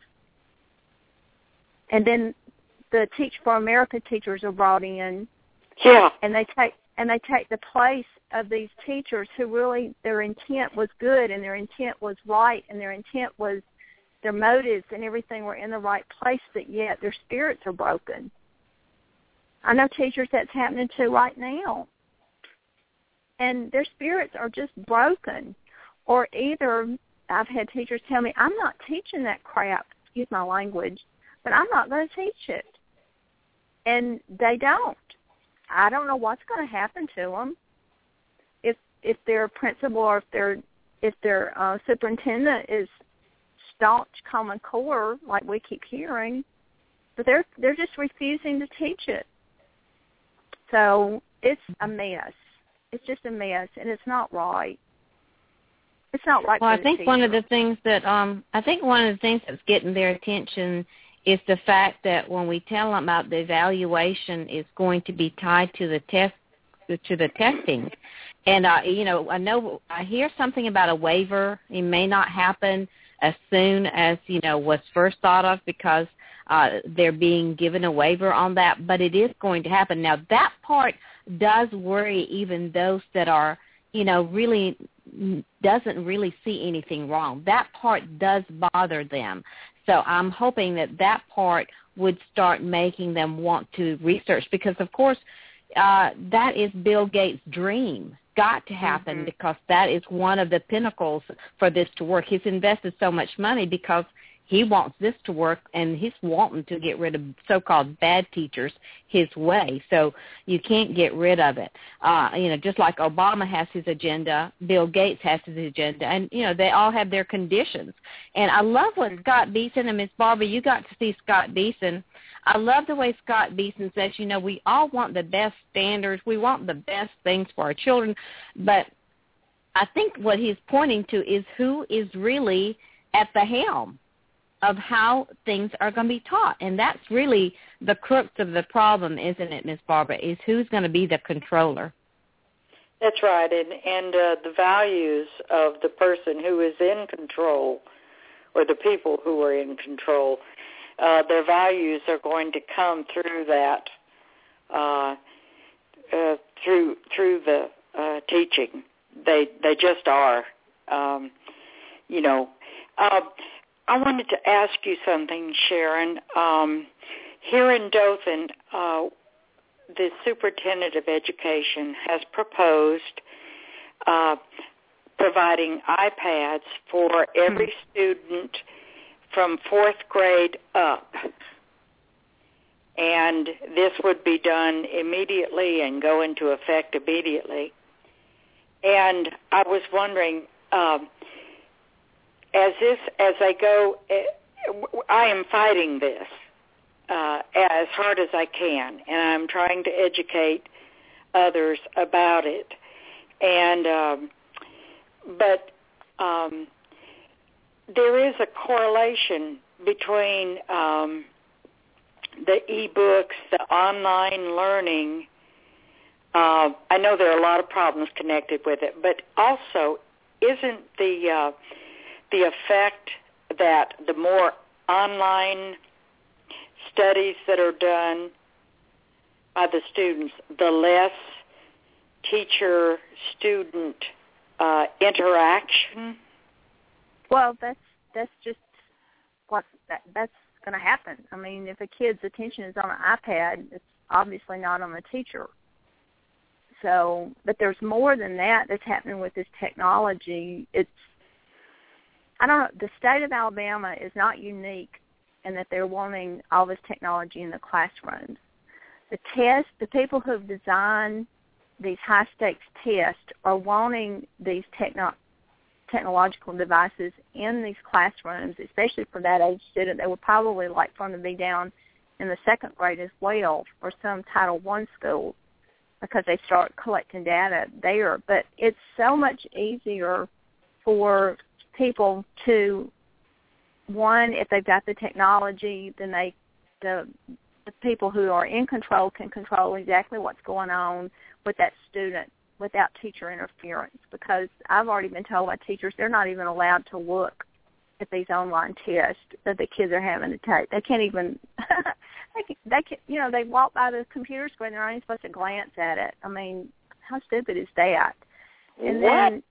And then the Teach for America teachers are brought in. Yeah. And they take the place of these teachers who really, their intent was good and their intent was right and their intent was, their motives and everything were in the right place, but yet their spirits are broken. I know teachers that's happening to right now. And their spirits are just broken. Or either, I've had teachers tell me, I'm not teaching that crap, excuse my language, but I'm not going to teach it. And they don't. I don't know what's going to happen to them. If their principal or if their superintendent is staunch Common Core, like we keep hearing, but they're just refusing to teach it. So it's a mess. It's just a mess, and it's not right. It's not right. Well, for I the think teacher. one of the things that's getting their attention is the fact that when we tell them about the evaluation is going to be tied to the testing. And I hear something about a waiver. It may not happen as soon as was first thought of because they're being given a waiver on that, but it is going to happen. Now that part does worry even those that are really doesn't really see anything wrong. That part does bother them. So I'm hoping that part would start making them want to research because, of course, that is Bill Gates' dream. Got to happen because that is one of the pinnacles for this to work. He's invested so much money because he wants this to work, and he's wanting to get rid of so-called bad teachers his way. So you can't get rid of it. Just like Obama has his agenda, Bill Gates has his agenda, and, they all have their conditions. And I love what Scott Beeson, and Ms. Barbara, you got to see Scott Beeson. I love the way Scott Beeson says, we all want the best standards. We want the best things for our children. But I think what he's pointing to is who is really at the helm of how things are going to be taught. And that's really the crux of the problem, isn't it, Ms. Barbara, is who's going to be the controller. That's right, and the values of the person who is in control or the people who are in control, their values are going to come through that, through the teaching. They just are, I wanted to ask you something, Sharon. Here in Dothan, the Superintendent of Education has proposed providing iPads for every student from 4th grade up. And this would be done immediately and go into effect immediately. And I was wondering, as I go, I am fighting this as hard as I can, and I'm trying to educate others about it. And but there is a correlation between the e-books, the online learning. I know there are a lot of problems connected with it, but also isn't the effect that the more online studies that are done by the students, the less teacher-student interaction? Well, that's just that's going to happen. I mean, if a kid's attention is on an iPad, it's obviously not on the teacher. So, but there's more than that that's happening with this technology. I don't know, the state of Alabama is not unique in that they're wanting all this technology in the classrooms. The people who've designed these high-stakes tests are wanting these technological devices in these classrooms, especially for that age student. They would probably like for them to be down in the 2nd grade as well for some Title I school because they start collecting data there. But it's so much easier for people to, one, if they've got the technology, then the people who are in control can control exactly what's going on with that student without teacher interference, because I've already been told by teachers they're not even allowed to look at these online tests that the kids are having to take. They can't even, they walk by the computer screen, they're not even supposed to glance at it. I mean, how stupid is that? And then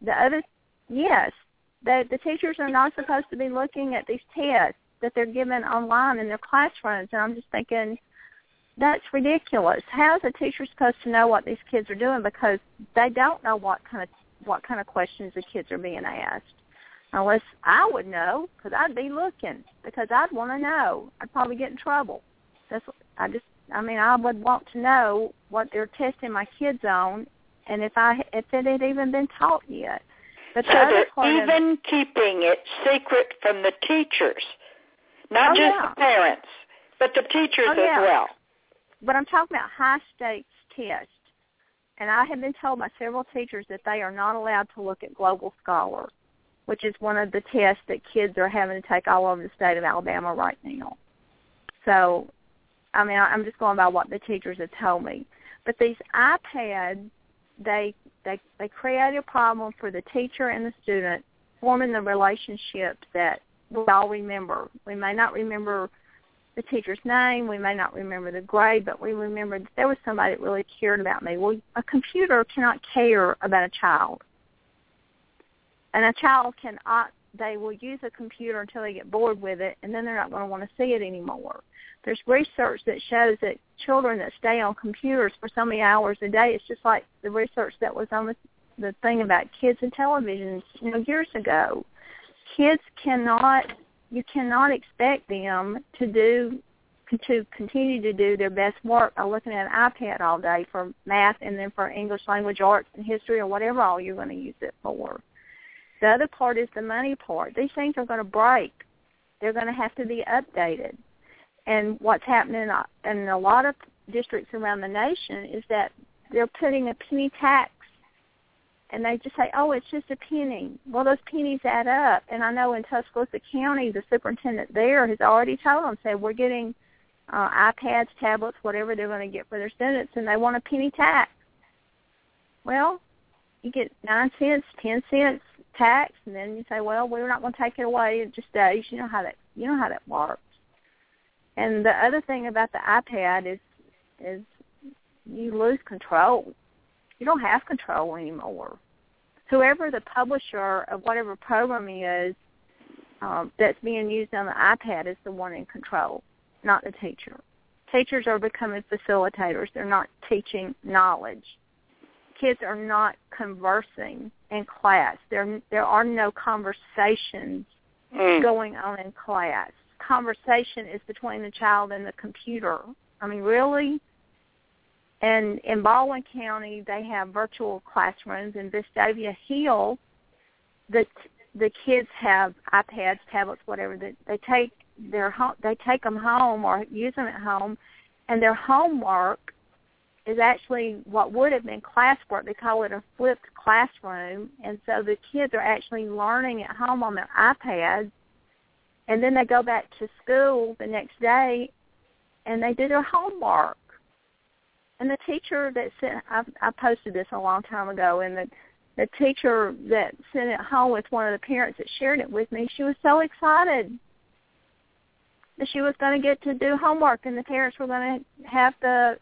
the teachers are not supposed to be looking at these tests that they're given online in their classrooms. And I'm just thinking, that's ridiculous. How is a teacher supposed to know what these kids are doing? Because they don't know what kind of questions the kids are being asked. Unless I would know, because I'd be looking, because I'd want to know. I'd probably get in trouble. I would want to know what they're testing my kids on, and if it had even been taught yet. But so they're even keeping it secret from the teachers, not just the parents, but the teachers as well. But I'm talking about high-stakes tests, and I have been told by several teachers that they are not allowed to look at Global Scholar, which is one of the tests that kids are having to take all over the state of Alabama right now. So, I'm just going by what the teachers have told me. But these iPads, they create a problem for the teacher and the student, forming the relationships that we all remember. We may not remember the teacher's name, we may not remember the grade, but we remember that there was somebody that really cared about me. Well, a computer cannot care about a child. And a child they will use a computer until they get bored with it, and then they're not going to want to see it anymore. There's research that shows that children that stay on computers for so many hours a day, it's just like the research that was on the thing about kids and television, years ago. Kids you cannot expect them to continue to do their best work by looking at an iPad all day for math and then for English language arts and history or whatever all you're going to use it for. The other part is the money part. These things are going to break. They're going to have to be updated. And what's happening in a lot of districts around the nation is that they're putting a penny tax, and they just say, oh, it's just a penny. Well, those pennies add up. And I know in Tuscaloosa County, the superintendent there has already told them, said, we're getting iPads, tablets, whatever they're going to get for their students, and they want a penny tax. Well, you get 9 cents, 10 cents tax, and then you say, well, we're not going to take it away. It just stays. You know how that works. And the other thing about the iPad is you lose control. You don't have control anymore. Whoever the publisher of whatever program is that's being used on the iPad is the one in control, not the teacher. Teachers are becoming facilitators. They're not teaching knowledge. Kids are not conversing in class. There are no conversations going on in class. Conversation is between the child and the computer. I mean, really? And in Baldwin County, they have virtual classrooms. In Vestavia Hill, the kids have iPads, tablets, whatever. They take them home or use them at home, and their homework is actually what would have been classwork. They call it a flipped classroom, and so the kids are actually learning at home on their iPads, and then they go back to school the next day, and they do their homework. And the teacher that sent, I posted this a long time ago, and the teacher that sent it home with one of the parents that shared it with me, she was so excited that she was going to get to do homework, and the parents were going to have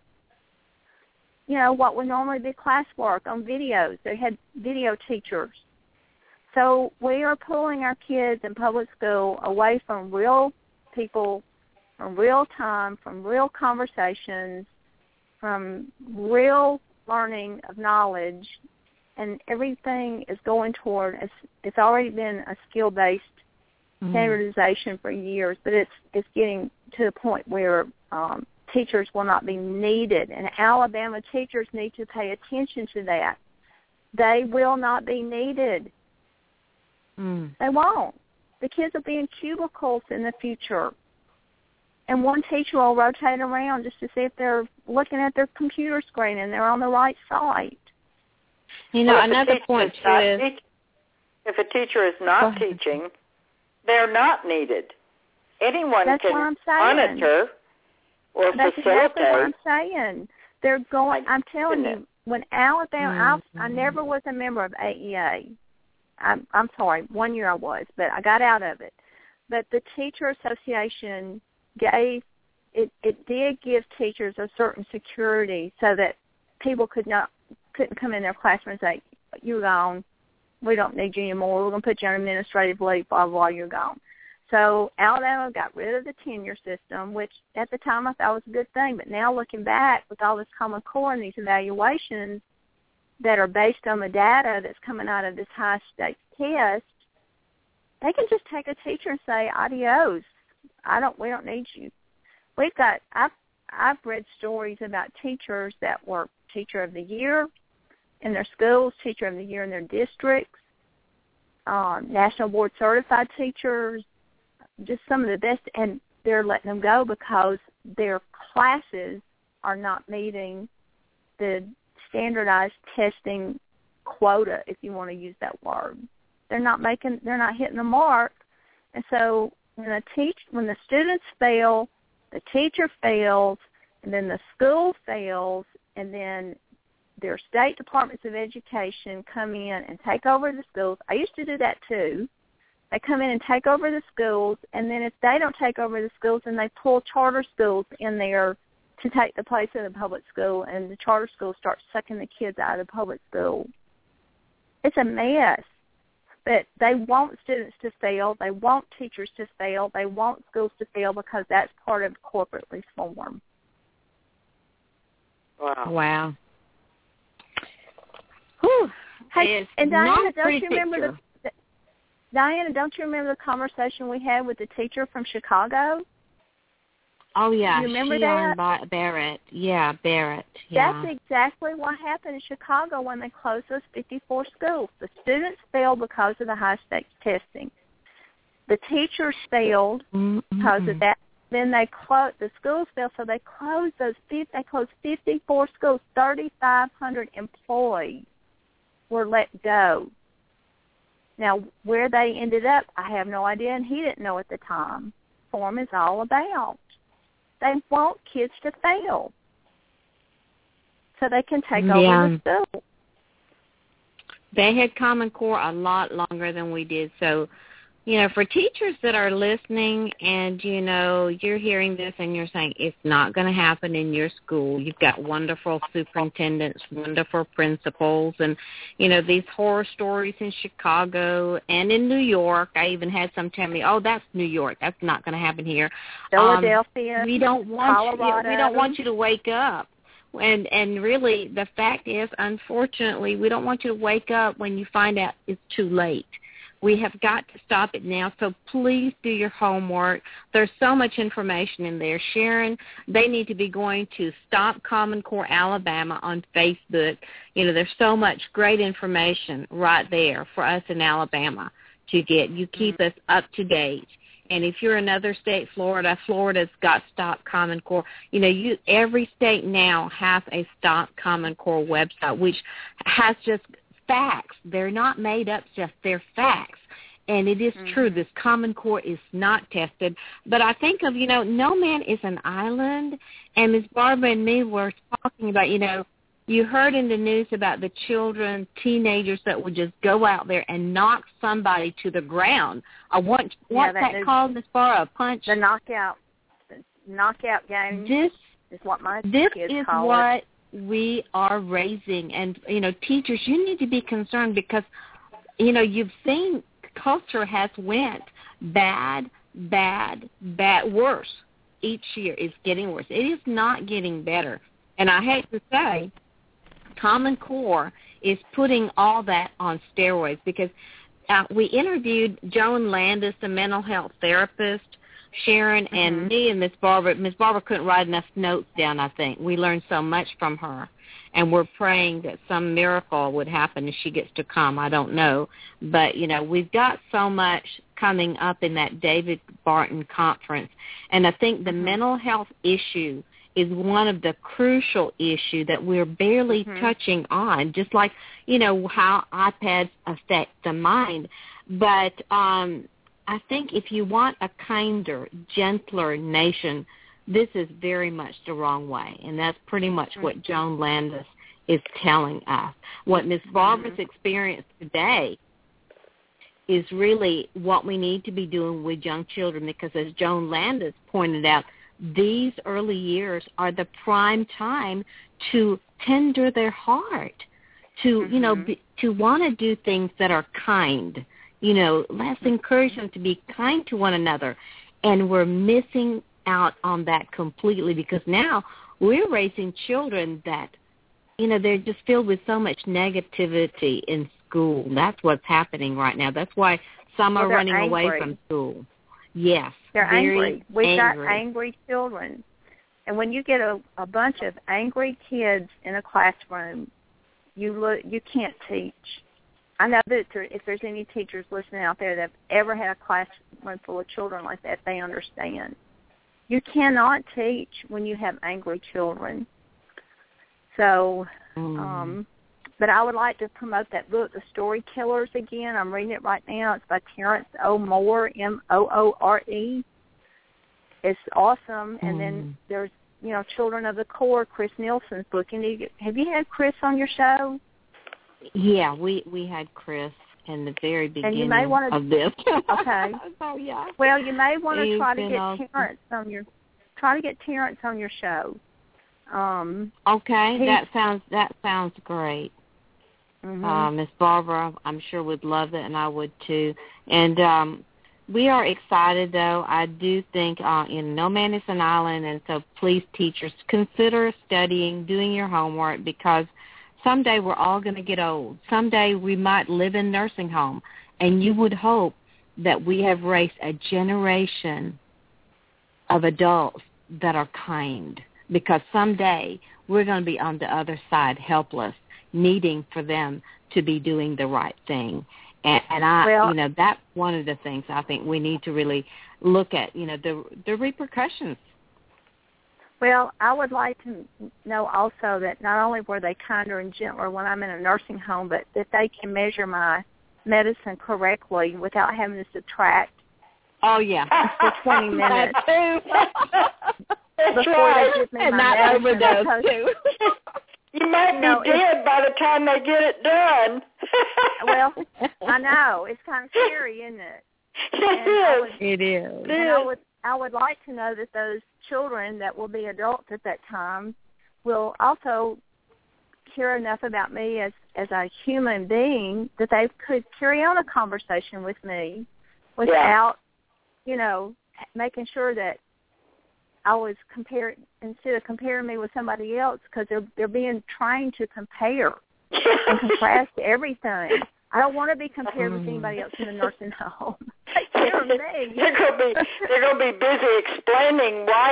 what would normally be classwork on videos. They had video teachers. So we are pulling our kids in public school away from real people, from real time, from real conversations, from real learning of knowledge, and everything is going toward, it's already been a skill-based standardization for years, but it's getting to the point where teachers will not be needed, and Alabama teachers need to pay attention to that. They will not be needed. They won't. The kids will be in cubicles in the future, and one teacher will rotate around just to see if they're looking at their computer screen and they're on the right site. Another point too is, if a teacher is not teaching, they're not needed. Anyone can monitor or That's facilitate. exactly what I'm saying. They're going. I'm telling you, when Alabama, I never was a member of AEA. I'm sorry, 1 year I was, but I got out of it. But the Teacher Association gave it did give teachers a certain security so that people couldn't come in their classroom and say, "You're gone. We don't need you anymore. We're going to put you on administrative leave, blah, blah, you're gone." So Alabama got rid of the tenure system, which at the time I thought was a good thing. But now looking back with all this Common Core and these evaluations that are based on the data that's coming out of this high stakes test, they can just take a teacher and say, "Adios. We don't need you." I've read stories about teachers that were Teacher of the Year in their schools, Teacher of the Year in their districts, National Board Certified teachers, just some of the best, and they're letting them go because their classes are not meeting the standardized testing quota, if you want to use that word. They're not hitting the mark, and so when the students fail, the teacher fails, and then the school fails, and then their state departments of education come in and take over the schools. I used to do that too. They come in and take over the schools, and then if they don't take over the schools, then they pull charter schools in there to take the place of the public school, and the charter schools start sucking the kids out of the public school. It's a mess. But they want students to fail. They want teachers to fail. They want schools to fail because that's part of corporate reform. Wow. Whew. Hey, and Diana, don't you remember the conversation we had with the teacher from Chicago? Oh, yeah. You remember that? Barrett. Yeah, Barrett. Yeah. That's exactly what happened in Chicago when they closed those 54 schools. The students failed because of the high-stakes testing. The teachers failed because of that. Then the schools failed, so they closed 54 schools. 3,500 employees were let go. Now, where they ended up, I have no idea, and he didn't know at the time. Reform is all about. They want kids to fail so they can take over the school. They had Common Core a lot longer than we did. So, for teachers that are listening and, you're hearing this and you're saying it's not going to happen in your school. You've got wonderful superintendents, wonderful principals, and, these horror stories in Chicago and in New York. I even had some tell me, "Oh, that's New York. That's not going to happen here." Philadelphia, we don't want Colorado. We don't want you to wake up. And really, the fact is, unfortunately, we don't want you to wake up when you find out it's too late. We have got to stop it now, so please do your homework. There's so much information in there. Sharon, they need to be going to Stop Common Core Alabama on Facebook. There's so much great information right there for us in Alabama to get. You keep us up to date. And if you're another state, Florida's got Stop Common Core. Every state now has a Stop Common Core website, which has just facts. They're not made up stuff. They're facts. And it is true. This Common Core is not tested. But I think of, no man is an island. And Ms. Barbara and me were talking about, you heard in the news about the children, teenagers that would just go out there and knock somebody to the ground. What's that called, Ms. Barbara? A punch? The knockout game. This is what my kids call it. This is what we are raising. And, teachers, you need to be concerned because, you've seen culture has went bad, worse. Each year it's getting worse. It is not getting better. And I hate to say, Common Core is putting all that on steroids because we interviewed Joan Landis, the mental health therapist, Sharon, and me and Miss Barbara. Miss Barbara couldn't write enough notes down, I think. We learned so much from her, and we're praying that some miracle would happen if she gets to come. I don't know. But, we've got so much coming up in that David Barton conference, and I think the mental health issue is one of the crucial issues that we're barely touching on, just like, how iPads affect the mind. But I think if you want a kinder, gentler nation, this is very much the wrong way. And that's pretty much what Joan Landis is telling us. What Ms. Barbara's experienced today is really what we need to be doing with young children, because as Joan Landis pointed out, these early years are the prime time to tender their heart, to, to want to do things that are kind. Let's encourage them to be kind to one another. And we're missing out on that completely, because now we're raising children that, they're just filled with so much negativity in school. That's what's happening right now. That's why some are running away from school. Yes. They're angry. We've got angry children. And when you get a bunch of angry kids in a classroom, you can't teach. I know that if there's any teachers listening out there that have ever had a classroom full of children like that, they understand. You cannot teach when you have angry children. So, but I would like to promote that book, The Story Killers, again. I'm reading it right now. It's by Terrence O. Moore, Moore. It's awesome. And then there's, Children of the Corps, Chris Nielsen's book. And have you had Chris on your show? Yeah, we had Chris in the very beginning and you may want to, of this. Okay. Oh, yeah. Well, you may want to try to get Terrence on your show. Okay, that sounds great. Miss Barbara, I'm sure would love it, and I would too. And we are excited, though. I do think no man is an island, and so please, teachers, consider studying, doing your homework, because someday we're all going to get old. Someday we might live in nursing home, and you would hope that we have raised a generation of adults that are kind, because someday we're going to be on the other side, helpless, needing for them to be doing the right thing. And that's one of the things I think we need to really look at, the repercussions. Well, I would like to know also that not only were they kinder and gentler when I'm in a nursing home, but that they can measure my medicine correctly without having to subtract. Oh, yeah. For 20 minutes. That's before right. they give me and my not medicine. overdose, too. You might be dead by the time they get it done. Well, I know. It's kind of scary, isn't it? It is. And I would like to know that those children that will be adults at that time will also care enough about me as a human being that they could carry on a conversation with me without, making sure that I was instead of comparing me with somebody else, because they're being trained to compare and contrast everything. I don't want to be compared with anybody else in the nursing home. Take care of me. They're going to be busy explaining why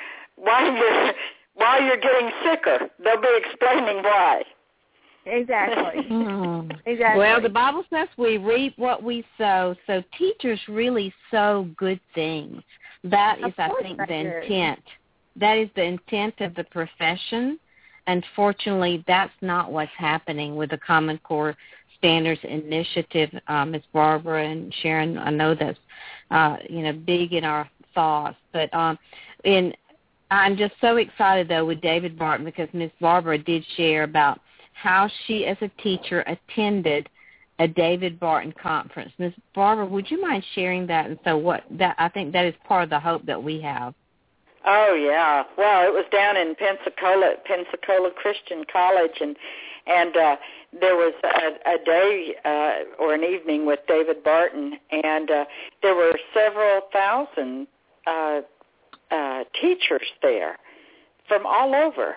you're getting sicker. They'll be explaining why. Exactly. Exactly. Well, the Bible says we reap what we sow, so teachers really sow good things. That is, I think, the intent. That is the intent of the profession. Unfortunately, that's not what's happening with the Common Core Standards Initiative. Ms. Barbara and Sharon, I know that's big in our thoughts. But I'm just so excited, though, with David Barton, because Ms. Barbara did share about how she, as a teacher, attended a David Barton conference. Ms. Barbara, would you mind sharing that? And so I think that is part of the hope that we have. Oh, yeah. Well, it was down in Pensacola Christian College, and there was a day or an evening with David Barton, and there were several thousand teachers there from all over.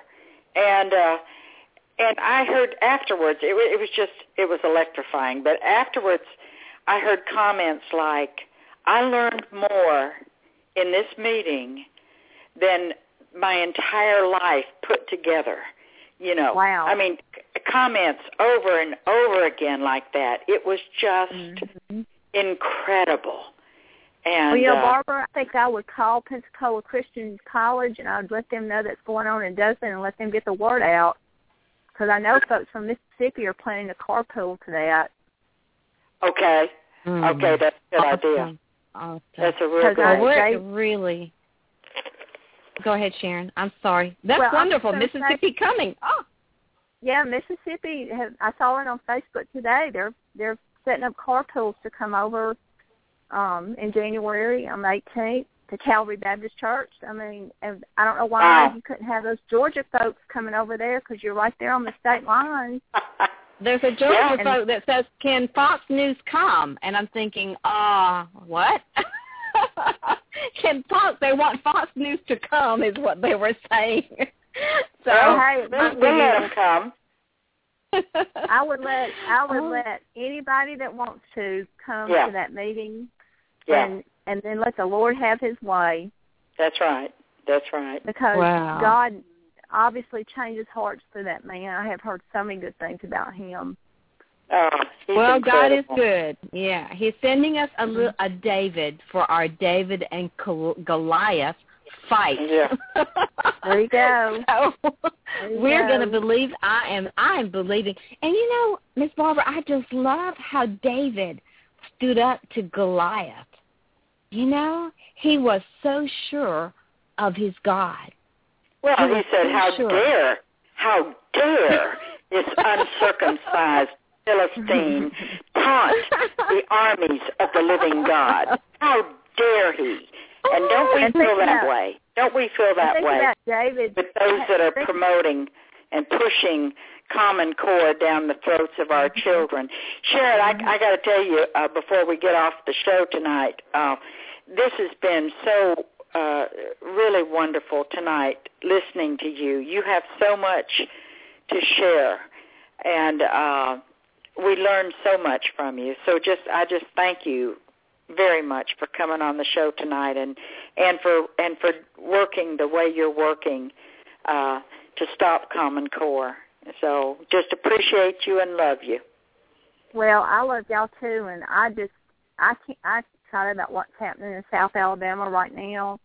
And I heard afterwards, it was electrifying, but afterwards I heard comments like, I learned more in this meeting than my entire life put together. Wow. I mean, comments over and over again like that. It was just incredible. And, Barbara, I think I would call Pensacola Christian College, and I would let them know that's going on in Dothan and let them get the word out, because I know folks from Mississippi are planning to carpool to that. Okay. Okay, that's a good idea. Awesome. That's a real good idea. Really. Go ahead, Sharon. I'm sorry. That's Well, wonderful. Mississippi coming. Oh. Yeah, Mississippi. I saw it on Facebook today. They're setting up carpools to come over in January on the 18th to Calvary Baptist Church. I mean, and I don't know why you couldn't have those Georgia folks coming over there because you're right there on the state line. There's a Georgia folk that says, "Can Fox News come?" And I'm thinking, what? Can Fox? They want Fox News to come, is what they were saying. So hey, we'll let them come. I would let anybody that wants to come to that meeting, and then let the Lord have His way. That's right. That's right. Because God obviously changes hearts through that man. I have heard so many good things about him. Oh, well, God is good. Yeah, He's sending us a David for our David and Goliath fight. Yeah. There you go. So we're going to believe. I am believing. And you know, Miss Barbara, I just love how David stood up to Goliath. You know, he was so sure of his God. Well, he said, how dare this uncircumcised Philistine taunt the armies of the living God? How dare he? And don't we feel that way? Don't we feel that way with those that are promoting and pushing Common Core down the throats of our children? Sharon, I got to tell you, before we get off the show tonight, this has been so really wonderful tonight listening to you. You have so much to share, and we learned so much from you. So I just thank you very much for coming on the show tonight, and for working the way you're working to stop Common Core. So just appreciate you and love you. Well, I love y'all too, and I'm excited about what's happening in South Alabama right now.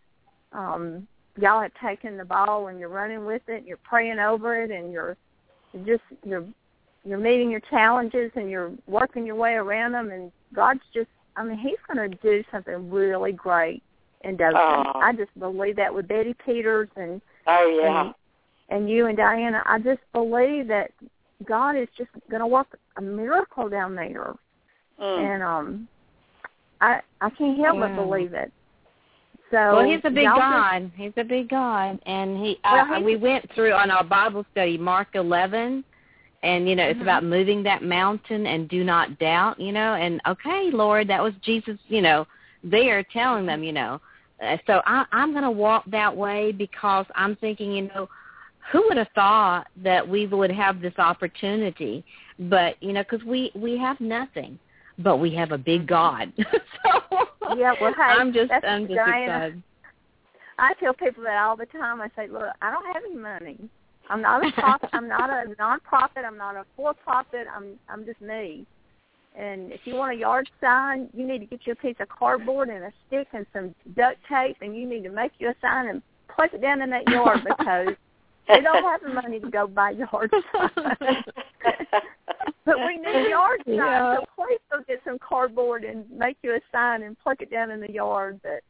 Y'all have taken the ball and you're running with it. You're praying over it, and you're meeting your challenges and you're working your way around them. And God's just, I mean, He's going to do something really great in Dothan. I just believe that with Betty Peters and and you and Diana. I just believe that God is just going to work a miracle down there, and I can't help but believe it. So, well, He's a big God. He's a big God, and we went through on our Bible study Mark 11, and you know it's about moving that mountain and do not doubt. You know, and okay, Lord, that was Jesus. You know, there telling them. You know, so I'm going to walk that way because I'm thinking, you know, who would have thought that we would have this opportunity? But you know, because we have nothing. But we have a big God. So yeah, well, hey, I'm just excited. I tell people that all the time. I say, look, I don't have any money. I'm not a profit. I'm not a nonprofit. I'm not a for-profit. I'm just me. And if you want a yard sign, you need to get you a piece of cardboard and a stick and some duct tape, and you need to make you a sign and place it down in that yard because they don't have the money to go buy yard signs. But we need yard signs, so please go get some cardboard and make you a sign and plug it down in the yard. But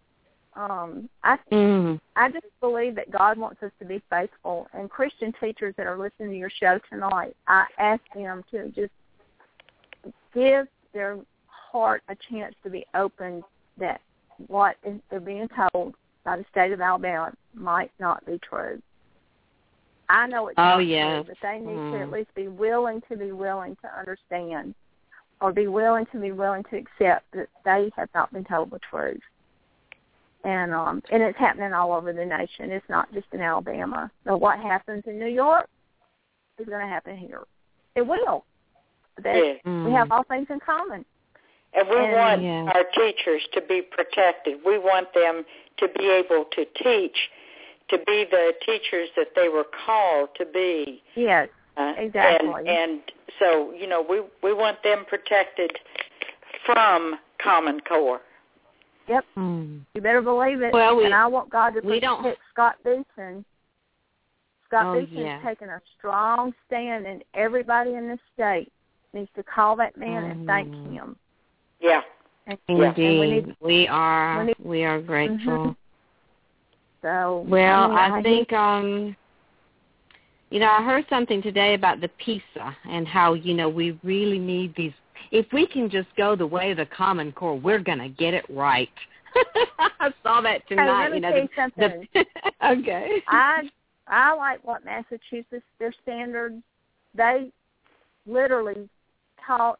I just believe that God wants us to be faithful. And Christian teachers that are listening to your show tonight, I ask them to just give their heart a chance to be open that what they're being told by the state of Alabama might not be true. I know it's not true, but they need to at least be willing to understand, or be willing to accept that they have not been told the truth. And it's happening all over the nation. It's not just in Alabama. So what happens in New York is going to happen here. It will. We have all things in common. And we want our teachers to be protected. We want them to be able to teach, to be the teachers that they were called to be. Yes, exactly. And so, you know, we want them protected from Common Core. Yep. You better believe it. Well, and I want God to protect Scott Beeson. Scott Beeson has taken a strong stand, and everybody in this state needs to call that man and thank him. Yeah. Indeed. We are grateful. So, well, I think, I heard something today about the PISA and how, we really need these. If we can just go the way of the Common Core, we're going to get it right. I saw that tonight. Hey, let me tell you something. Okay. I like what Massachusetts, their standards, they literally ELA,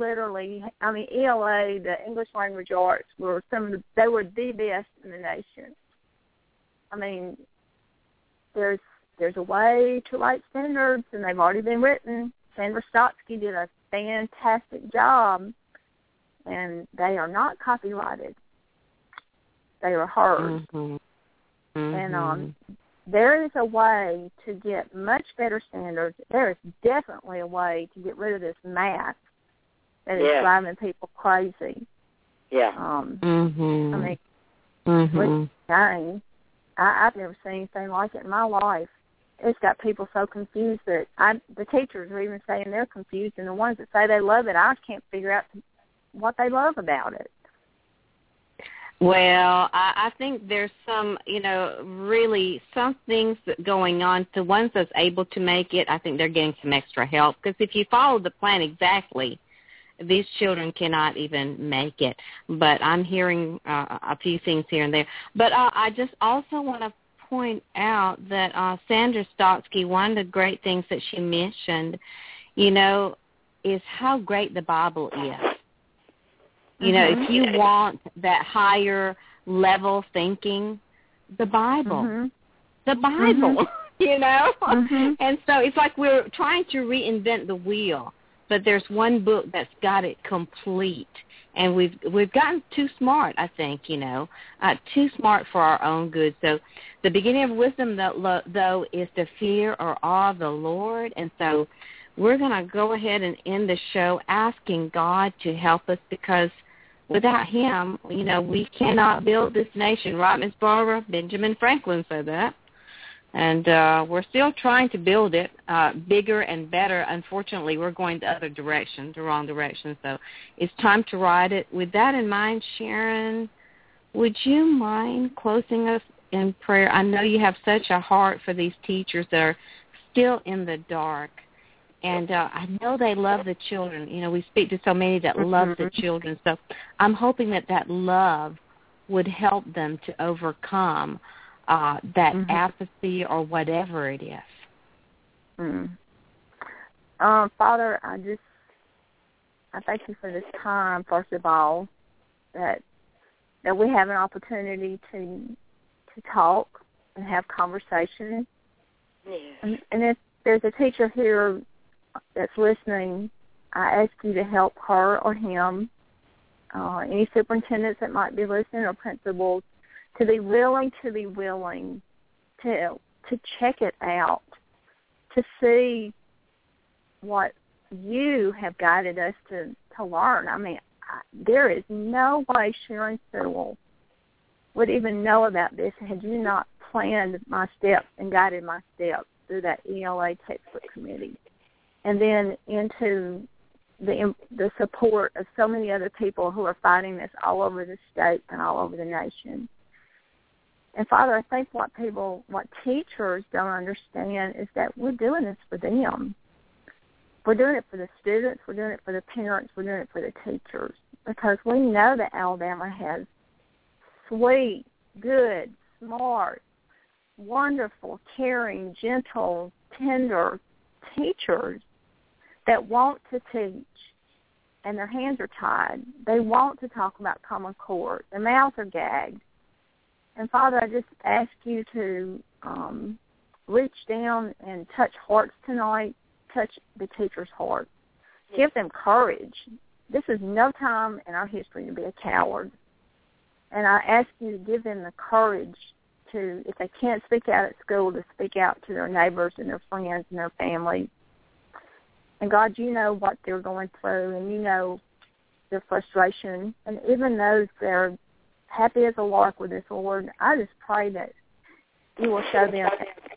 the English Language Arts, they were the best in the nation. I mean, there's a way to write standards, and they've already been written. Sandra Stotsky did a fantastic job, and they are not copyrighted. They are hers. Mm-hmm. And there is a way to get much better standards. There is definitely a way to get rid of this math that is driving people crazy. Yeah. I mean, it's dang. I've never seen anything like it in my life. It's got people so confused that the teachers are even saying they're confused, and the ones that say they love it, I can't figure out what they love about it. Well, I think there's some, really some things going on. The ones that's able to make it, I think they're getting some extra help. Because if you follow the plan exactly, these children cannot even make it. But I'm hearing a few things here and there. But I just also want to point out that Sandra Stotsky, one of the great things that she mentioned, is how great the Bible is. If you want that higher level thinking, the Bible, And so it's like we're trying to reinvent the wheel, but there's one book that's got it complete. And we've gotten too smart, I think, too smart for our own good. So the beginning of wisdom, though, is to fear or awe the Lord. And so we're going to go ahead and end the show asking God to help us, because without him, we cannot build this nation. Right, Miss Barbara? Benjamin Franklin said that. And we're still trying to build it bigger and better. Unfortunately, we're going the wrong direction. So it's time to ride it. With that in mind, Sharon, would you mind closing us in prayer? I know you have such a heart for these teachers that are still in the dark. And I know they love the children. We speak to so many that love the children. So I'm hoping that love would help them to overcome that apathy or whatever it is. Father, I thank you for this time, first of all, that we have an opportunity to talk and have conversation. Yes. And if there's a teacher here that's listening, I ask you to help her or him, any superintendents that might be listening or principals, to be willing to check it out, to see what you have guided us to learn. I mean, there is no way Sharon Sewell would even know about this had you not planned my steps and guided my steps through that ELA textbook committee. And then into the support of so many other people who are fighting this all over the state and all over the nation. And Father, I think what teachers don't understand is that we're doing this for them. We're doing it for the students, we're doing it for the parents, we're doing it for the teachers, because we know that Alabama has sweet, good, smart, wonderful, caring, gentle, tender teachers that want to teach, and their hands are tied. They want to talk about Common Core. Their mouths are gagged. And Father, I just ask you to reach down and touch hearts tonight, touch the teachers' hearts. Give them courage. This is no time in our history to be a coward. And I ask you to give them the courage to, if they can't speak out at school, to speak out to their neighbors and their friends and their family. And God, you know what they're going through, and you know their frustration. And even those that are happy as a lark with this, Lord, I just pray that you will show them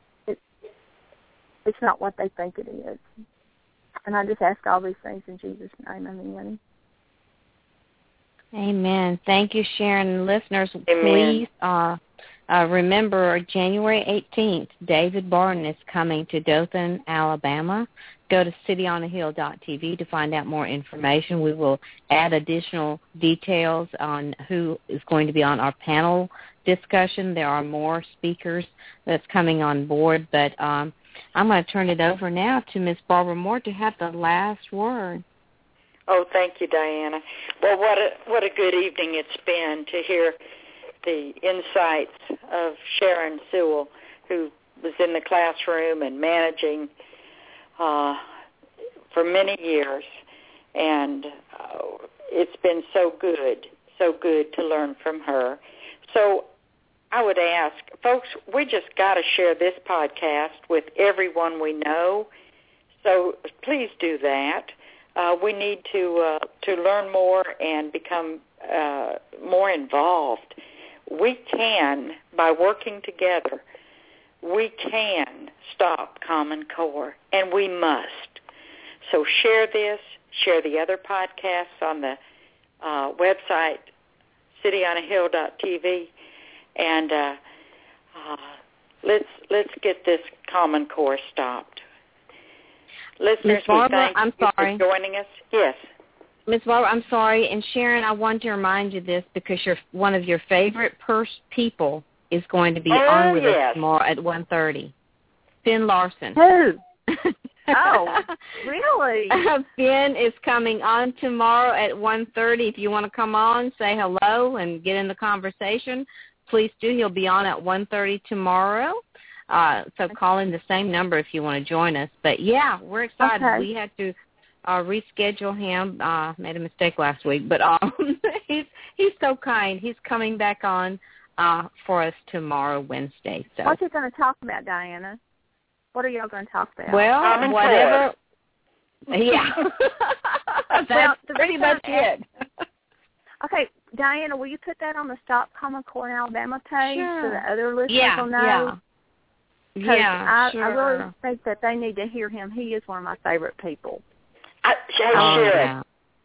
it's not what they think it is. And I just ask all these things in Jesus' name. Amen. Amen. Thank you, Sharon. Listeners, Amen. Please Remember, January 18th, David Barton is coming to Dothan, Alabama. Go to cityonahill.tv to find out more information. We will add additional details on who is going to be on our panel discussion. There are more speakers that's coming on board, but I'm going to turn it over now to Miss Barbara Moore to have the last word. Oh, thank you, Diana. Well, what a good evening it's been to hear the insights of Sharon Sewell, who was in the classroom and managing for many years. And it's been so good to learn from her. So I would ask, folks, we just got to share this podcast with everyone we know. So please do that. We need to learn more and become more involved. We can, by working together, we can stop Common Core, and we must. So share this, share the other podcasts on the website, cityonahill.tv, and let's get this Common Core stopped. Listeners, Barbara, we thank you for joining us. Yes. Ms. Barbara, I'm sorry. And Sharon, I want to remind you this because one of your favorite people is going to be on with us tomorrow at 1:30. Finn Larson. Who? Oh, really? Finn is coming on tomorrow at 1:30. If you want to come on, say hello and get in the conversation, please do. He'll be on at 1:30 tomorrow. So call in the same number if you want to join us. But, yeah, we're excited. Okay. We had to reschedule him. Made a mistake last week. But he's so kind. He's coming back on for us tomorrow, Wednesday. So. What's he going to talk about, Diana? What are y'all going to talk about? Well, whatever. Yeah. That's pretty much it. Okay, Diana, will you put that on the Stop Common Core in Alabama page so the other listeners will know? Yeah. Yeah, I really think that they need to hear him. He is one of my favorite people. Sharon,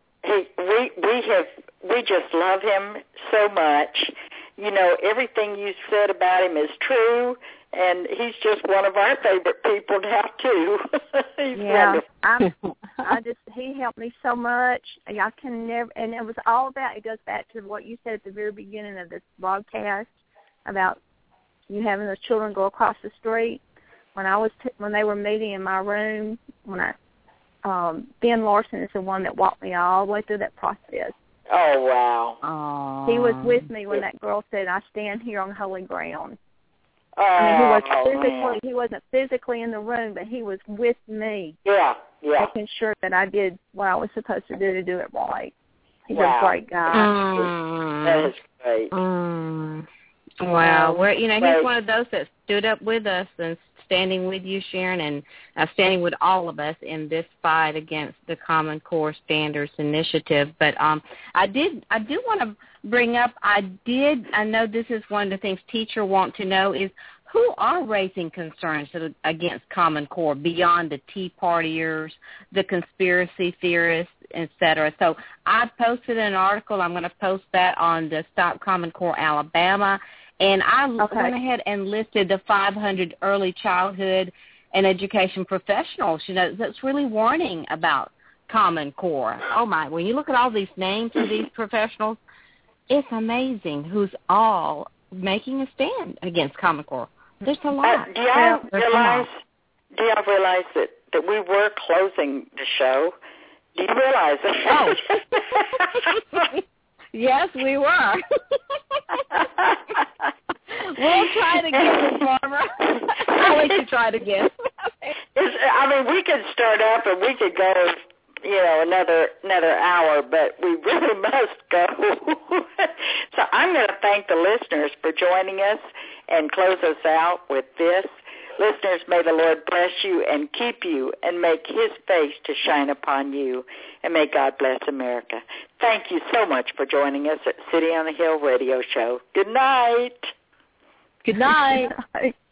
we just love him so much. You know, everything you said about him is true, and he's just one of our favorite people now too. He's wonderful. He helped me so much. I can never, and it was all about. It goes back to what you said at the very beginning of this broadcast about you having those children go across the street. When they were meeting in my room, Ben Larson is the one that walked me all the way through that process. Oh, wow. Aww. He was with me when that girl said, "I stand here on holy ground." Oh, I mean, he wasn't physically in the room, but he was with me. Yeah. Making sure that I did what I was supposed to do it right. He's a great guy. That is great. Wow. He's one of those that stood up with us and standing with you, Sharon, and standing with all of us in this fight against the Common Core Standards Initiative. But I do want to bring up, I know this is one of the things teachers want to know is who are raising concerns against Common Core beyond the Tea Partiers, the conspiracy theorists, et cetera. So I posted an article. I'm going to post that on the Stop Common Core Alabama. And I went ahead and listed the 500 early childhood and education professionals, that's really warning about Common Core. Oh, my. When you look at all these names of these professionals, it's amazing who's all making a stand against Common Core. There's a lot. Do y'all realize that we were closing the show? Do you realize that? Oh. Yes, we were. We'll try it again, Miss Barbara. I'll let you try it again. We could start up and we could go, another hour, but we really must go. So I'm going to thank the listeners for joining us and close us out with this. Listeners, may the Lord bless you and keep you and make his face to shine upon you. And may God bless America. Thank you so much for joining us at City on the Hill Radio Show. Good night. Good night.